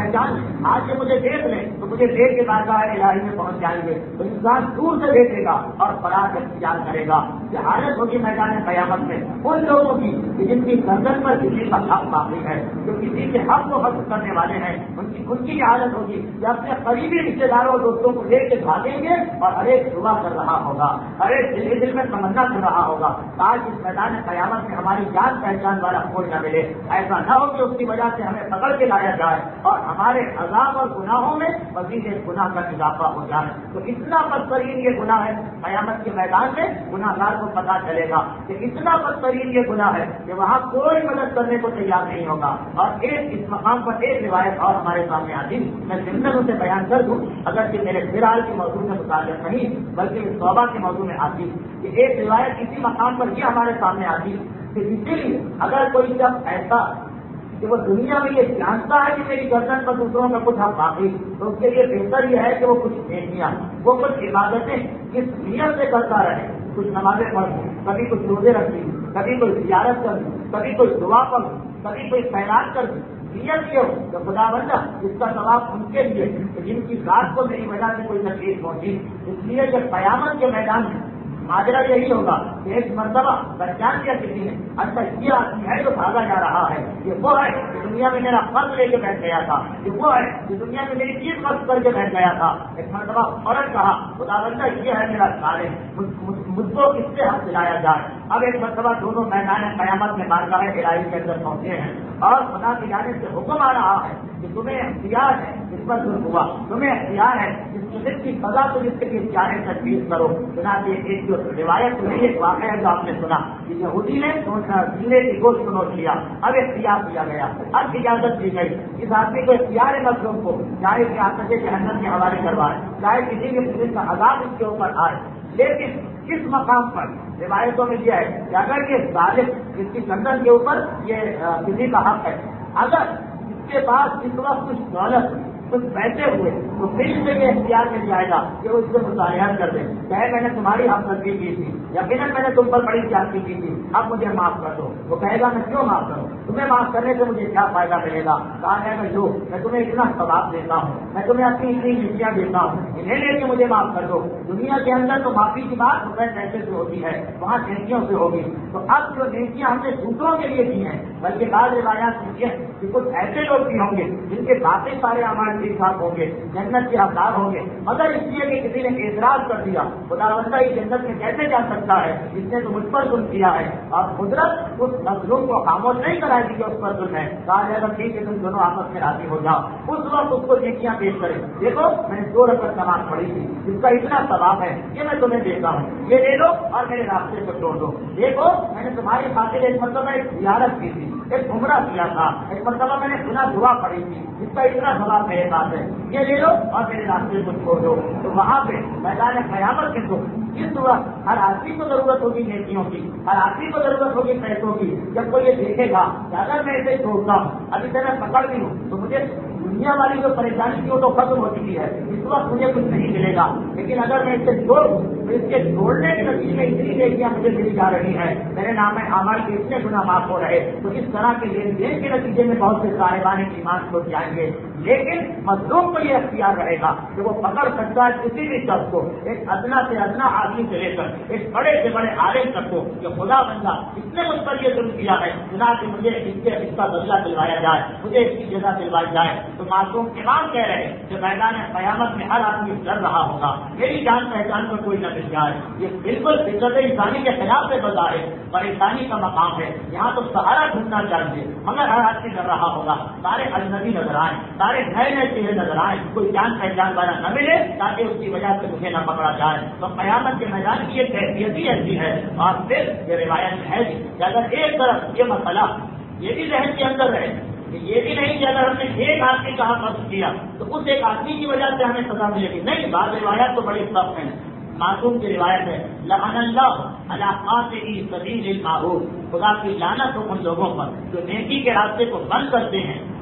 آج یہ مجھے دیکھ لیں تو مجھے دیکھ کے بارگاہ الہی میں پہنچ جائیں گے، تو انسان دور سے دیکھے گا اور فراغ اختیار کرے گا. یہ حالت ہوگی میدان قیامت میں ان لوگوں کی جن کی گردن پر کسی کا حق باقی ہے، جو کسی کے حق کو حق کرنے والے ہیں. ان کی ان کی حالت ہوگی کہ اپنے قریبی رشتے داروں اور دوستوں کو لے کے بھاگیں گے اور ہر ایک دعا کر رہا ہوگا، ہر ایک دل دل میں تمنا کر رہا ہوگا آج اس میدان قیامت میں ہماری جان پہچان والا کوئی نہ ملے. ایسا نہ ہو کہ اس کی وجہ سے ہمیں پکڑ کے لایا جائے اور ہمارے عذاب اور گناہوں میں مزید ایک گناہ کا اضافہ ہو جائے. تو اتنا بدترین یہ گناہ ہے، قیامت کے میدان میں گناہ گار کو پتا چلے گا کہ اتنا بدترین یہ گناہ ہے کہ وہاں کوئی مدد کرنے کو تیار نہیں ہوگا. اور ایک اس مقام پر ایک روایت اور ہمارے سامنے آتی، میں ضمن اسے بیان کر دوں اگرچہ میرے فلحال کے موضوع میں متعلق نہیں بلکہ توبہ کے موضوع میں آتی کہ ایک روایت اسی مقام پر یہ ہمارے سامنے آتی کہ اسی لیے اگر کوئی شخص ایسا کہ وہ دنیا میں یہ جانتا ہے کہ میری گردن پر دوسروں کا کچھ حق باقی، تو اس کے لیے بہتر یہ ہے کہ وہ کچھ نیکیاں، وہ کچھ عبادتیں کس نیت سے کرتا رہے. کچھ نمازیں پڑھوں، کبھی کچھ روزے رکھتی، کبھی کوئی زیارت کر دوں، کبھی کوئی دعا پڑھوں، کبھی کوئی خیرات کر دوں. نیت یہ ہو تو خدا بندہ اس کا ثواب ان کے لیے جن کی ذات کو میری وجہ سے کوئی تکلیف پہنچی. اس لیے جب قیامت کے میدان میں ماجرا یہی ہوگا کہ ایک مرتبہ پہچان دیا کسی نے، اچھا یہ آدمی ہے جو بھاگا جا رہا ہے، یہ وہ ہے کہ دنیا میں میرا فرض لے کے بیٹھ گیا تھا، یہ وہ ہے کہ دنیا میں میری چیز فرض کر کے بیٹھ گیا تھا. ایک مرتبہ فوراً کہا خدا بندہ یہ ہے میرا ظالم، مجھ کو کس سے حق دلایا جائے. اب ایک مرتبہ دونوں میدان قیامت میں بارگاہ الہی کے اندر پہنچے ہیں اور خدا کی جانب سے حکم آ رہا ہے کہ تمہیں اختیار ہے جس پر ظلم ہوا، تمہیں اختیار ہے جس قسم کی سزا تو جس کے لیے چاہے تجویز کرو. چنانچہ ایک جو روایت سنی، ایک واقعہ ہے جو آپ نے سنا کہ یہودی نے ضلع کی گوشت نوٹ لیا، اب اختیار دیا گیا، اب اجازت دی گئی اس آدمی کو اختیار ہے مظلوم کو چاہے کہ آتش جہنم کے حوالے کروائے، چاہے کسی بھی قسم کا عذاب اس کے اوپر آئے. لیکن کس مقام پر روایتوں میں یہ ہے کہ اگر یہ ظالم جس کی گردن کے اوپر یہ کسی کا حق ہے، اگر اس کے پاس اس وقت کچھ دولت کچھ پیسے ہوئے تو پھر سے یہ اختیار میں جائے گا کہ وہ اس سے مطالعات کر دیں، چاہے میں نے تمہاری ہمدردی کی تھی، یقیناً میں نے تم پر بڑی زیادتی کی تھی، اب مجھے معاف کر دو. وہ کہے گا میں کیوں معاف کروں، تمہیں معاف کرنے سے مجھے کیا فائدہ ملے گا. کہا جائے گا لو میں تمہیں اتنا ثواب دیتا ہوں، میں تمہیں اپنی اتنی نیکیاں دیتا ہوں، انہیں لے کے مجھے معاف کر دو. دنیا کے اندر تو معافی کی بات روپئے پیسے سے ہوتی ہے، وہاں نیکیوں سے ہوگی. تو اب جو نیکیاں ہم نے دوسروں کے لیے کی ہیں، بلکہ بعض روایات میں یہ ہے کہ کچھ ایسے لوگ بھی ہوں گے جن کے باقی سارے ہمارے ٹھیک ٹھاک ہوں گے، جنت کے حقدار ہوں گے، مگر اس لیے کہ کسی نے اعتراض کر دیا خدا بندہ یہ جنت میں کیسے جا سکتا ہے، اس نے تو مجھ پر ظلم کیا ہے، اور قدرت اس مظلوم کو خاموش نہیں کرائے گی کہ اس پر ظلم ہے. کہا جائے گا ٹھیک ہے تم دونوں آپس میں راضی ہو جاؤ. اس وقت اس کو نیکیاں پیش کریں، دیکھو میں نے دو رکعت نماز پڑھی تھی، جس کا اتنا ثواب ہے یہ میں تمہیں دیتا ہوں، یہ لے لو اور میرے راستے کو چھوڑ دو. دیکھو میں نے تمہاری خاطر ایک مرتبہ ایک زیارت کی تھی، ایک عمرہ کیا تھا، ایک مرتبہ میں نے گناہ دعا پڑھی تھی، جس کا اتنا ثواب میرے پاس ہے، یہ لے لو اور میرے راستے کو چھوڑ دو. تو وہاں پہ میدان قیامت کے تو اس وقت ہر آدمی کو ضرورت ہوگی نیکیوں کی، ہر آدمی کو ضرورت ہوگی پیسوں کی. جب کوئی یہ دیکھے گا کہ اگر میں اسے چھوڑتا ہوں، ابھی سے میں پکڑ بھی ہوں تو مجھے دنیا والی جو پریشانی تھی وہ تو ختم ہو چکی ہے، اس وقت مجھے کچھ نہیں ملے گا. لیکن اگر میں اسے چھوڑوں تو اس کے چھوڑنے کے نتیجے میں اتنی نیکیاں مجھے ملی جا رہی ہیں، میرے نام ہے اعمال کے اتنے گناہ معاف ہو رہے. تو اس طرح کے لین دین کے نتیجے میں بہت سے صاحبان ایمان چھوٹ جائیں گے. لیکن مظلوم کو یہ اختیار رہے گا کہ وہ پکڑ سکتا ہے کسی بھی شخص کو، ایک ادنا سے ادنا آدمی سے لے کر ایک بڑے سے بڑے عالم تک کو، کہ خدا بندہ اس نے مجھ پر یہ ظلم کیا ہے، چنانچہ مجھے اس سے اس کا بدلہ دلوایا جائے، مجھے اس کی جزا دلوائی جائے. تو معصوم امام کہہ رہے کہ میدان قیامت میں ہر آدمی ڈر رہا ہوگا میری جان پہچان کو کوئی نہ مل جائے. یہ بالکل فطرت انسانی کے خلاف سے بظاہر پریشانی کا مقام ہے. یہاں تو سہارا ڈھونڈنا چاہیے، مگر ہر آدمی ڈر رہا ہوگا. سارے اجنبی نظر آئے، سارے نئے نئے چہرے نظر آئے، کوئی جان پہچان والا نہ ملے تاکہ اس کی وجہ سے مجھے نہ پکڑا جائے. تو قیامت کے میدان کی یہ کیفیت ہی ایسی ہے. اور پھر یہ روایت ہے کہ اگر ایک طرف یہ مسئلہ یہ بھی ذہن کے اندر رہے کہ یہ بھی نہیں کہ اگر ہم نے ایک آدمی کا حق حق کیا تو اس ایک آدمی کی وجہ سے ہمیں سزا ملے گی، نہیں. بعض روایات تو بڑی سخت ہیں. معصوم کی روایت ہے لعن اللہ علی قاطعی سبیل المعروف، خدا کی لعنت ہو ان لوگوں پر جو نیکی کے راستے کو بند کرتے ہیں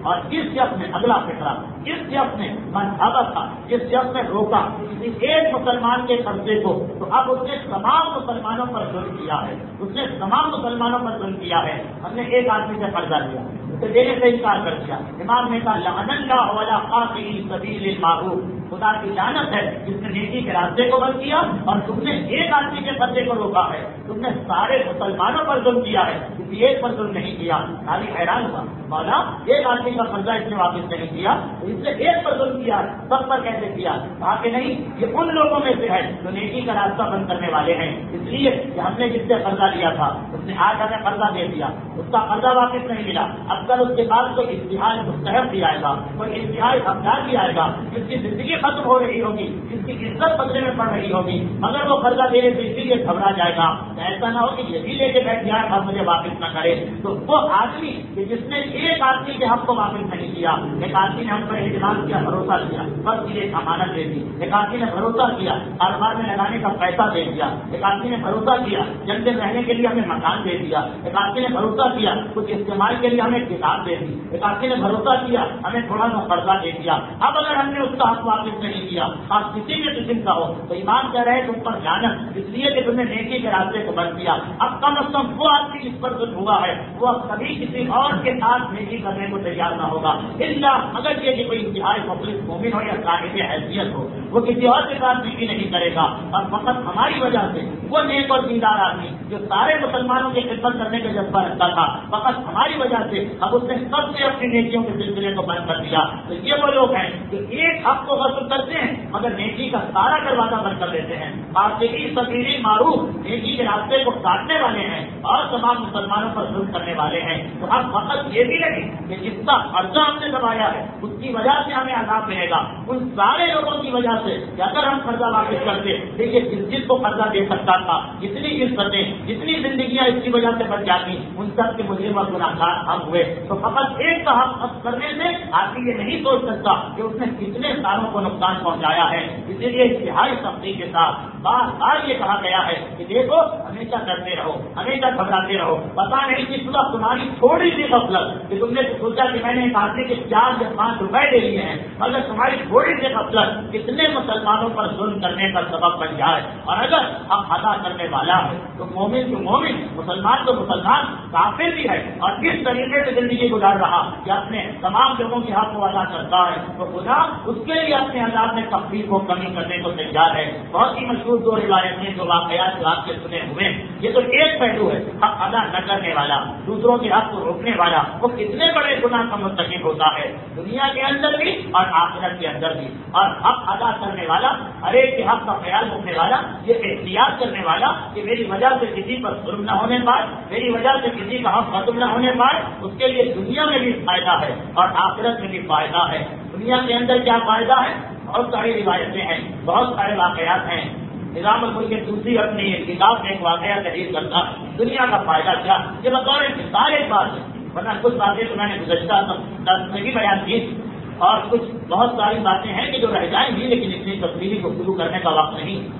اور جس شخص نے اگلا فکرہ، جس شخص نے منصوبہ تھا، جس شخص نے روکا کسی ایک مسلمان کے قبضے کو، تو اب اس نے تمام مسلمانوں پر ظلم کیا ہے، اس نے تمام مسلمانوں پر ظلم کیا ہے۔ ہم نے ایک آدمی سے قرضہ لیا، اسے دینے سے انکار کر دیا، امام نے کہا لعن اللہ علی قاطع سبیل المعروف، خدا کی لعنت ہے جس نے نیکی کے راستے کو بند کیا، اور تم نے ایک آدمی کے قبضے کو روکا ہے، تم نے سارے مسلمانوں پر ظلم کیا ہے، کسی ایک پر ظلم نہیں کیا۔ خالی حیران ہوا، مولا ایک آدمی کا قرضہ اس نے واپس نہیں کیا، تو اس نے ایک پر ظلم کیا، سب پر کیسے کیا؟ کہا کہ نہیں، یہ ان لوگوں میں سے ہے جو نیکی کا راستہ بند کرنے والے ہیں، اس لیے کہ ہم نے جس سے قرضہ لیا تھا اس نے آج ہمیں قرضہ دے دیا، اس کا قرضہ واپس نہیں ملا، اب کل اس کے بعد کوئی اشتہار مستحب بھی آئے گا، کوئی اشتہار حقدار بھی آئے گا، جس کی زندگی ختم ہو رہی ہوگی، جس کی عزت بدلے میں پڑ رہی ہوگی، مگر وہ قرضہ دینے سے اسی لیے گھبرا جائے گا، ایسا نہ ہو کہ یہ بھی لے کے بیٹھ جائے اور مجھے واپس نہ کرے۔ تو وہ آدمی کہ جس نے ایک آدمی کے حق کو واپس نہیں کیا، ایک آدمی نے ہم پر اعتماد کیا، بھروسہ کیا، بس یہ ایک امانت دے دی، ایک آدمی نے بھروسہ کیا کاروبار میں لگانے کا پیسہ دے دیا، ایک آدمی نے بھروسہ کیا جنگ میں رہنے کے لیے ہمیں مکان دے دیا، ایک آدمی نے بھروسہ کیا کچھ استعمال کے لیے ہمیں کتاب دے دی، ایک آدمی نے بھروسہ کیا ہمیں تھوڑا سا قرضہ دے دیا، اب اگر ہم نے اس کا حق واپس نہیں کیا، آپ کسی بھی قسم کا ہو تو ایمان کہہ رہے تم پر لعنت، اس لیے کہ تم نے نیکی کے راستے کو بند کیا۔ اب کم از کم وہ آدمی جس پر ظلم ہوا ہے وہ اب کبھی کسی اور کے ساتھ نیکی کرنے کو تیار نہ ہوگا، الا اگر یہ کہ کوئی انتہائی مخلص مومن ہو یا صاحب حیثیت ہو، وہ کسی اور کے ساتھ نیکی نہیں کرے گا، اور فقط ہماری وجہ سے وہ نیک اور دیندار آدمی جو سارے مسلمانوں کی خدمت کرنے کا جذبہ رکھتا تھا، فقط ہماری وجہ سے اب اس نے سب سے اپنی نیکیوں کے سلسلے کو بند کر دیا۔ تو یہ وہ لوگ ہیں جو ایک حق کو غصب کرتے ہیں مگر نیکی کا سارا دروازہ بند کر دیتے ہیں، قاطعی سبیل معروف، نیکی کے راستے کو کاٹنے والے ہیں اور تمام مسلمانوں پر ظلم کرنے والے ہیں۔ تو اب فقط یہ بھی نہیں کہ جس کا قرضہ ہم نے دبایا ہے اس کی وجہ سے ہمیں عذاب ملے گا، ان سارے لوگوں کی وجہ سے کہ اگر ہم قرضہ واپس کرتے، دیکھیے جس جس کو قرضہ دے سکتا تھا، جتنی عزتیں جتنی زندگیاں اس کی وجہ سے بچ جاتی، ان سب کے مجرم اور گناہگار ہم ہوئے۔ تو فقط ایک کا حق حق کرنے سے آدمی یہ نہیں سوچ سکتا کہ اس نے کتنے ساروں کو نقصان پہنچایا ہے، اسی لیے انتہائی سختی کے ساتھ بار بار یہ کہا گیا ہے کہ دیکھو ہمیشہ کرتے رہو، ہمیشہ گھبراتے رہو، پتا نہیں کس وقت تمہاری تھوڑی سی غفلت کہ تم نے سوچا کہ میں نے ایک آدمی کے چار یا پانچ روپئے دے لیے ہیں، مگر تمہاری تھوڑی سی غفلت کتنے مسلمانوں پر ظلم کرنے کا سبب بن جائے۔ اور اگر حق ادا کرنے والا ہے تو مومن تو مومن، مسلمان تو مسلمان، کافر بھی ہے اور کس طریقے سے زندگی گزار رہا کہ اپنے تمام لوگوں کے حق کو ادا کرتا ہے، تو خدا اس کے لیے اپنے عذاب میں تخفیف کو کمی کرنے کو تیار ہے۔ بہت ہی مشہور دو روایتیں جو واقعات جو آپ کے سنے ہوئے، یہ تو ایک پہلو ہے، حق ادا نہ کرنے والا، دوسروں کے حق کو روکنے والا، وہ کتنے بڑے گناہ کا مرتکب ہوتا ہے دنیا کے اندر بھی اور آخرت کے اندر بھی۔ اور حق ادا کرنے والا، ہر ایک کے حق کا خیال رکھنے والا، یہ احتیاط کرنے والا کہ میری وجہ سے کسی پر ظلم نہ ہونے پائے، میری وجہ سے کسی کا حق ختم نہ ہونے پائے، اس کے لیے دنیا میں بھی فائدہ ہے اور آخرت میں بھی فائدہ ہے۔ دنیا کے اندر کیا فائدہ ہے؟ بہت ساری روایتیں ہیں، بہت سارے واقعات ہیں۔ نظام الملک کے دوسری اپنی کتاب میں ایک واقعہ تحریر کرتا، دنیا کا فائدہ کیا، یہ بطور مثال ایک بات ہے، ورنہ کچھ باتیں تو میں نے گزشتہ درس میں بھی بیان کی، اور کچھ بہت ساری باتیں ہیں کہ جو رہ جائیں گی، لیکن اتنی تفصیلی گفتگو کرنے کا وقت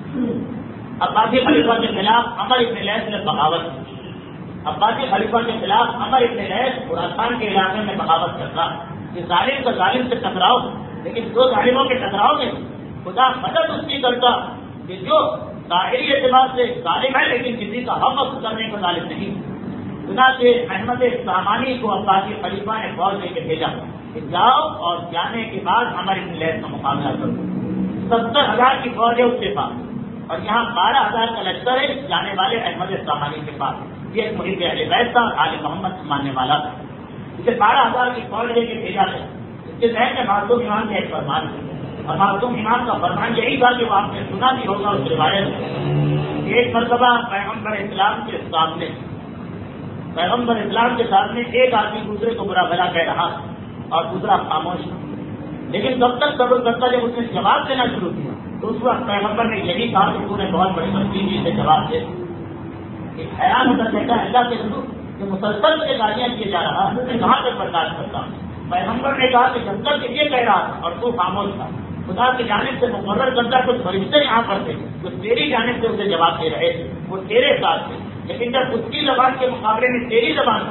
نہیں۔ عباسی خلیفہ کے خلاف عمر ابن لیث نے بغاوت کی، عباسی خلیفہ کے خلاف عمر ابن لیث خراسان کے علاقے میں بغاوت کرتا کہ ظالم کا ظالم سے ٹکراؤ، لیکن دو ظالموں کے ٹکراؤ میں خدا مدد اس کی کرتا کہ جو ظاہری اعتبار سے ظالم ہے لیکن کسی کا حق وصول کرنے کا ظالم نہیں۔ چنانچہ احمد سامانی کو عباسی خلیفہ نے فوج لے کے بھیجا کہ جاؤ اور جانے کے بعد عمر ابن لیث کا مقابلہ کرو۔ ستر ہزار کی فوج ہے اس کے پاس اور یہاں بارہ ہزار کا لشکر ہے جانے والے احمد سامانی کے پاس۔ یہ ایک محب اہل بیت تھا، آل محمد سے ماننے والا تھا، اسے بارہ ہزار کی فوج لے کے بھیجا ہے۔ اس کے ذہن میں معصوم امام کا ایک فرمان ہے، اور معصوم امام کا فرمان یہی تھا کہ وہ آپ نے سنا بھی ہوگا اس روایت میں، ایک مرتبہ پیغمبر اسلام کے سامنے پیغمبر اسلام کے سامنے ایک آدمی دوسرے کو برا بھلا کہہ رہا اور دوسرا خاموش، لیکن جب تک صبر کرتا جب اس نے جواب دینا شروع کیا تو اس وقت پیغمبر نے یہی کہا کہ تو نے بہت بڑی تبدیلی سے جواب دے۔ ایک حیران ہوتا کہتا ہے اللہ کے رسول کہ مسلسل سے گالیاں کیے جا رہا ہے، کہاں تک برداشت کرتا ہوں۔ پیغمبر نے کہا کہ جب تک یہ کہہ رہا تھا اور تو خاموش تھا، خدا کی جانب سے مقرر کرتا کچھ فرشتے یہاں پر تھے جو تیری جانب سے اسے جواب دے رہے تھے، وہ تیرے ساتھ تھے، لیکن جب اس کی زبان کے مقابلے میں تیری زبان کھولی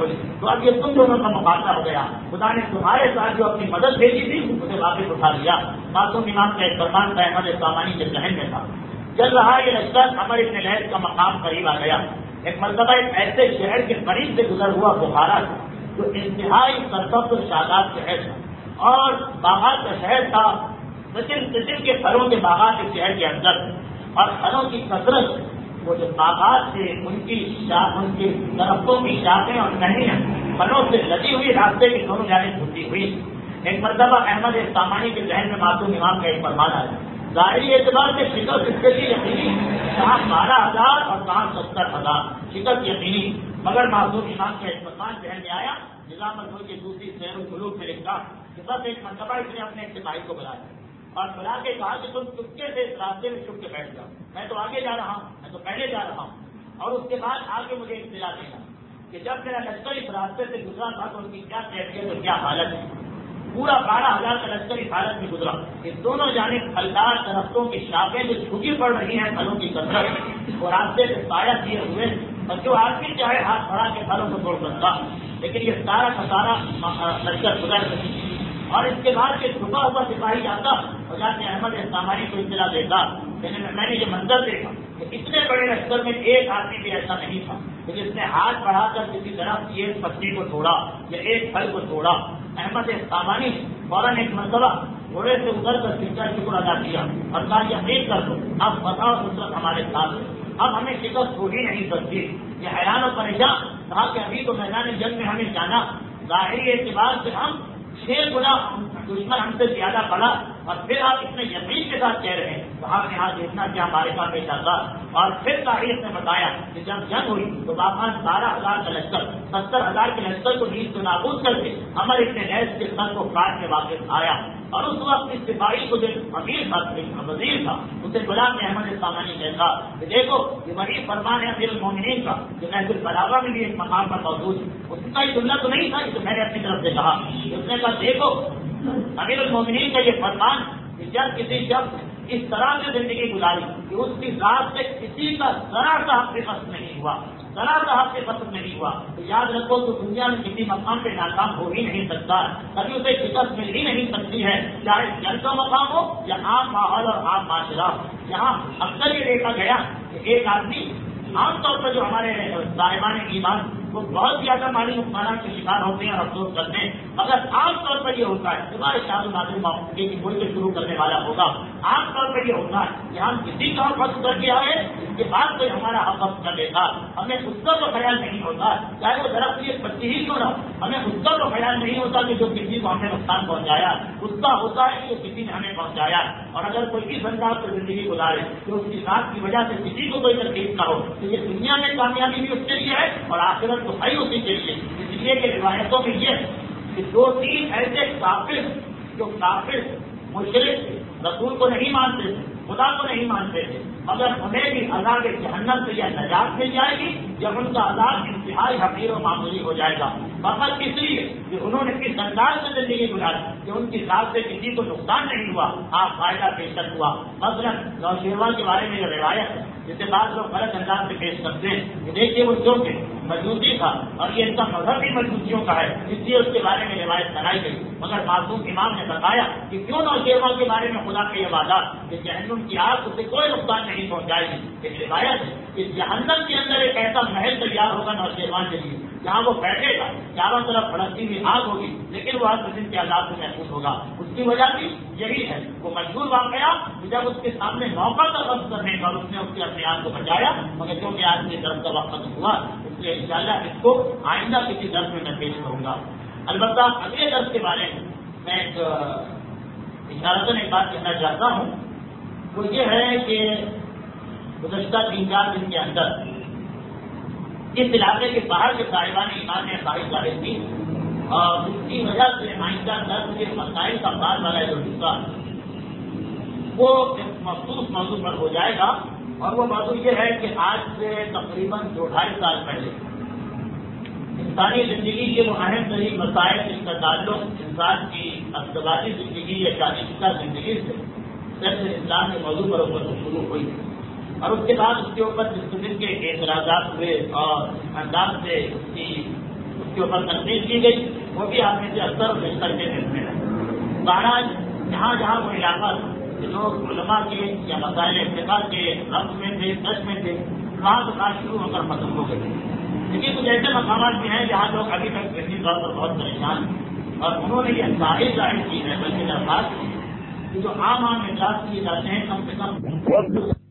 تو اب یہ تم دونوں کا مقابلہ ہو گیا. خدا نے تمہارے ساتھ جو اپنی مدد بھیجی تھی اسے واپس اٹھا لیا. معصوم امام کا ایک فرمان تھا احمد سامانی کے ذہن میں تھا. چل رہا یہ لشکر عمر ابن لہث کا مقام قریب آ گیا. ایک مرتبہ ایک ایسے شہر کے قریب سے گزر ہوا بخارا جو انتہائی سرسبز اور شاداب شہر تھا اور باغات کا شہر تھا. قسم قسم کے پھلوں کے باغات اس شہر کے اندر اور پھلوں کی کثرت. وہ جو باغات تھے ان کی ان کے درختوں کی شاخیں اور ٹہنیاں پھلوں سے لدی ہوئی راستے کی دونوں جانب جھکی ہوئی. ایک مرتبہ احمد سامانی کے ذہن میں معصوم امام کا ایک فرمان آیا. ظاہری اعتبار سے شکست اس کے لیے یقینی کہاں بارہ ہزار اور کہاں ستر ہزار شکست یقینی. مگر معصوم امام کا ایک فرمان ذہن میں آیا. نظام الملک کی دوسری سیر القلوب میں لکھا کہ بس ایک مرتبہ اس نے اپنے ایک سپاہی کو بلایا اور بلا کے کہا کہ تم چپکے سے اس راستے میں چھپ کے بیٹھ جاؤ. میں تو آگے جا رہا ہوں, میں تو پہلے جا رہا ہوں, اور اس کے بعد آگے مجھے اطلاع دینا کہ جب میرا لشکر اس راستے سے گزرا تھا تو ان کی کیا کیفیت اور کیا حالت ہے. پورا بارہ ہزار کا لشکر اس حالت میں گزرا. اس دونوں جانب پھلدار درختوں کی شاخیں جو جھکی پڑ رہی ہیں پھلوں کی کثرت وہ راستے سے سایہ کیے ہوئے اور جو آدمی چاہے ہاتھ بڑھا کے پھلوں کو توڑ سکتا. لیکن یہ سارا کا سارا لشکر گزر سکتی. اور اس کے بعد کہ چھپا ہوا سپاہی جاتا اور جا کے احمد سامانی کو اطلاع دیتا. میں نے یہ منظر دیکھا کہ اتنے بڑے لشکر میں ایک آدمی بھی ایسا نہیں تھا کہ جس نے ہاتھ بڑھا کر کسی طرف کی ایک پتی کو توڑا یا ایک پھل کو توڑا. احمد سامانی فوراً ایک مرتبہ گھوڑے سے اتر کر سچا شکر ادا کیا اور کہا یقین کر دو اب فتح اور نصرت ہمارے ساتھ ہے, اب ہمیں شکست ہو ہی نہیں سکتی. یہ حیران اور پریشان کہا کہ ابھی تو میدان جنگ میں ہمیں جانا. ظاہری اعتبار سے ہم چھ گنا دشمن ہم سے زیادہ پڑا اور پھر آپ اتنے یقین کے ساتھ کہہ رہے ہیں تو آپ یہاں دیکھنا کیا ہمارے ساتھ پیش آتا. اور پھر تاریخ نے بتایا کہ جب جنگ ہوئی تو واپس بارہ ہزار کا لشکر ستر ہزار کے لشکر کو نیز کو نابود کر کے عمر ابن لہث کے سر کو کاٹ کے واپس آیا. اور اس وقت اس سپاہی کو جو امیر تھا وزیر تھا اسے بلا کے احمد سامانی کہتا کہ دیکھو یہ وہی فرمان ہے امیر المومنین کا جو محفل بلاغہ میں بھی ایک مقام پر موجود ہے. اس کا یہ جملہ تو نہیں تھا کہ میں نے اپنی طرف سے کہا. اس نے کہا دیکھو امیر المومنین کا یہ فرمان کہ جب کسی شخص اس طرح سے زندگی گزاری کہ اس کی ذات سے کسی کا ذرا سا حق ختم نہیں ہوا ذرا سا حق ختم نہیں ہوا تو یاد رکھو تو دنیا میں کسی مقام پہ ناکام ہو ہی نہیں سکتا. کبھی اسے شکست مل ہی نہیں سکتی ہے چاہے جنگ کا مقام ہو یا عام ماحول اور عام معاشرہ. یہاں اکثر یہ دیکھا گیا کہ ایک آدمی عام طور پر جو ہمارے صاحبان ایمان وہ بہت زیادہ مالی نقصانات کے شکار ہوتے ہیں اور افسوس کرتے ہیں. مگر عام طور پر یہ ہوتا ہے صبح شاد نازل موقع کی کوئی بھی شروع کرنے والا ہوگا. عام طور پر یہ ہوتا ہے کہ ہم کسی کا حق وقت کر دیا ہے اس کے بعد کوئی ہمارا حق وقت کر دیتا ہمیں اس کا تو خیال نہیں ہوتا چاہے وہ درخت کی ایک پتی ہی کیوں نہ ہمیں اس کا تو خیال نہیں ہوتا کہ جو کسی کو ہمیں نقصان پہنچایا اس کا ہوتا ہے کہ کسی نے ہمیں پہنچایا. اور اگر کوئی اس انداز سے زندگی گزارے تو اس کی ذات کی وجہ سے کسی کو کوئی تکلیف نہ ہو تو یہ دنیا میں کامیابی بھی اس کے لیے ہے اور آخرت تو ہے اسی کے لیے. اس لیے کہ روایتوں میں یہ ہے کہ دو تین ایسے کافر جو کافر مشرک رسول کو نہیں مانتے تھے خدا کو نہیں مانتے تھے مگر انہیں بھی عذاب جہنم سے یا نجات مل جائے گی جب ان کا عذاب انتہائی حقیر و معمولی ہو جائے گا. فقط اس لیے کہ انہوں نے کس انداز سے زندگی گزاری کہ ان کی ذات سے کسی کو نقصان نہیں ہوا آپ فائدہ پیشن ہوا. مثلاً نوشیروان کے بارے میں یہ روایت ہے جسے بعض لوگ غلط انداز سے پیش کرتے ہیں کہ دیکھیے وہ جو کہ مجوسی تھا اور یہ ان کا مذہب بھی مجوسیوں کا ہے اس لیے اس کے بارے میں روایت بنائی گئی. مگر معصوم امام نے بتایا کہ کیوں نوشیروان کے بارے میں خدا کے یہ وعدہ کہ جہنم کی آگ اسے کوئی نقصان نہیں پہنچائے گی. ایک روایت ہے کہ جہنم کے اندر ایک ایسا محل تیار ہوگا نوشیروان کے لیے جہاں وہ بیٹھے گا چاروں طرف بھڑکتی ہوئی آگ ہوگی لیکن وہ ہر قسم کے عذاب سے محفوظ ہوگا. اس کی وجہ بھی یہی ہے وہ مشہور واقعہ جب اس کے سامنے موقع کا قبض کرنے کا اس نے اس کے اپنے آپ کو بچایا مگر کیونکہ آج کے درد کا وقت ختم ہوا اس لیے انشاءاللہ اس کو آئندہ کسی درس میں میں پیش کروں گا. البتہ اگلے درس کے بارے میں میں ایک اشارتاً ایک بات کہنا چاہتا ہوں وہ یہ ہے کہ گزشتہ تین چار دن کے اندر اس علاقے کے باہر کے صاحبان ایمان نے خواہش ظاہر کی اور اس کی وجہ سے آئندہ درس کے مسائل کا بعد والا جو حصہ وہ ایک مخصوص موضوع پر ہو جائے گا اور وہ موضوع یہ ہے کہ آج سے تقریباً دو ڈھائی سال پہلے انسانی زندگی کے وہ اہم ترین مسائل جن کا تعلق انسان کی اقتصادی زندگی یا شادی شدہ زندگی سے صرف اسلام کے موضوع پر اوپر شروع ہوئی اور اس کے بعد اس کے اوپر جس قسم کے اعتراضات ہوئے اور انداز سے اس کی اس کے اوپر تنقید کی گئی، وہ بھی آپ میں سے اکثر و بیشتر کے دیکھنے لگے۔ بہرحال جہاں جہاں وہ علاقہ لوگ علماء کے یا مسائل اعتقاد کے ربط میں تھے، ٹچ میں تھے، وہاں تو بات شروع ہو کر ختم ہو گئی۔ لیکن کچھ ایسے مقامات بھی ہیں جہاں لوگ ابھی تک کسی طور پر بہت پریشان ہیں، اور انہوں نے یہ ظاہر ظاہر کی ہے بلکہ درخواست کی کہ جو عام عام اجلاس کیے جاتے ہیں کم سے کم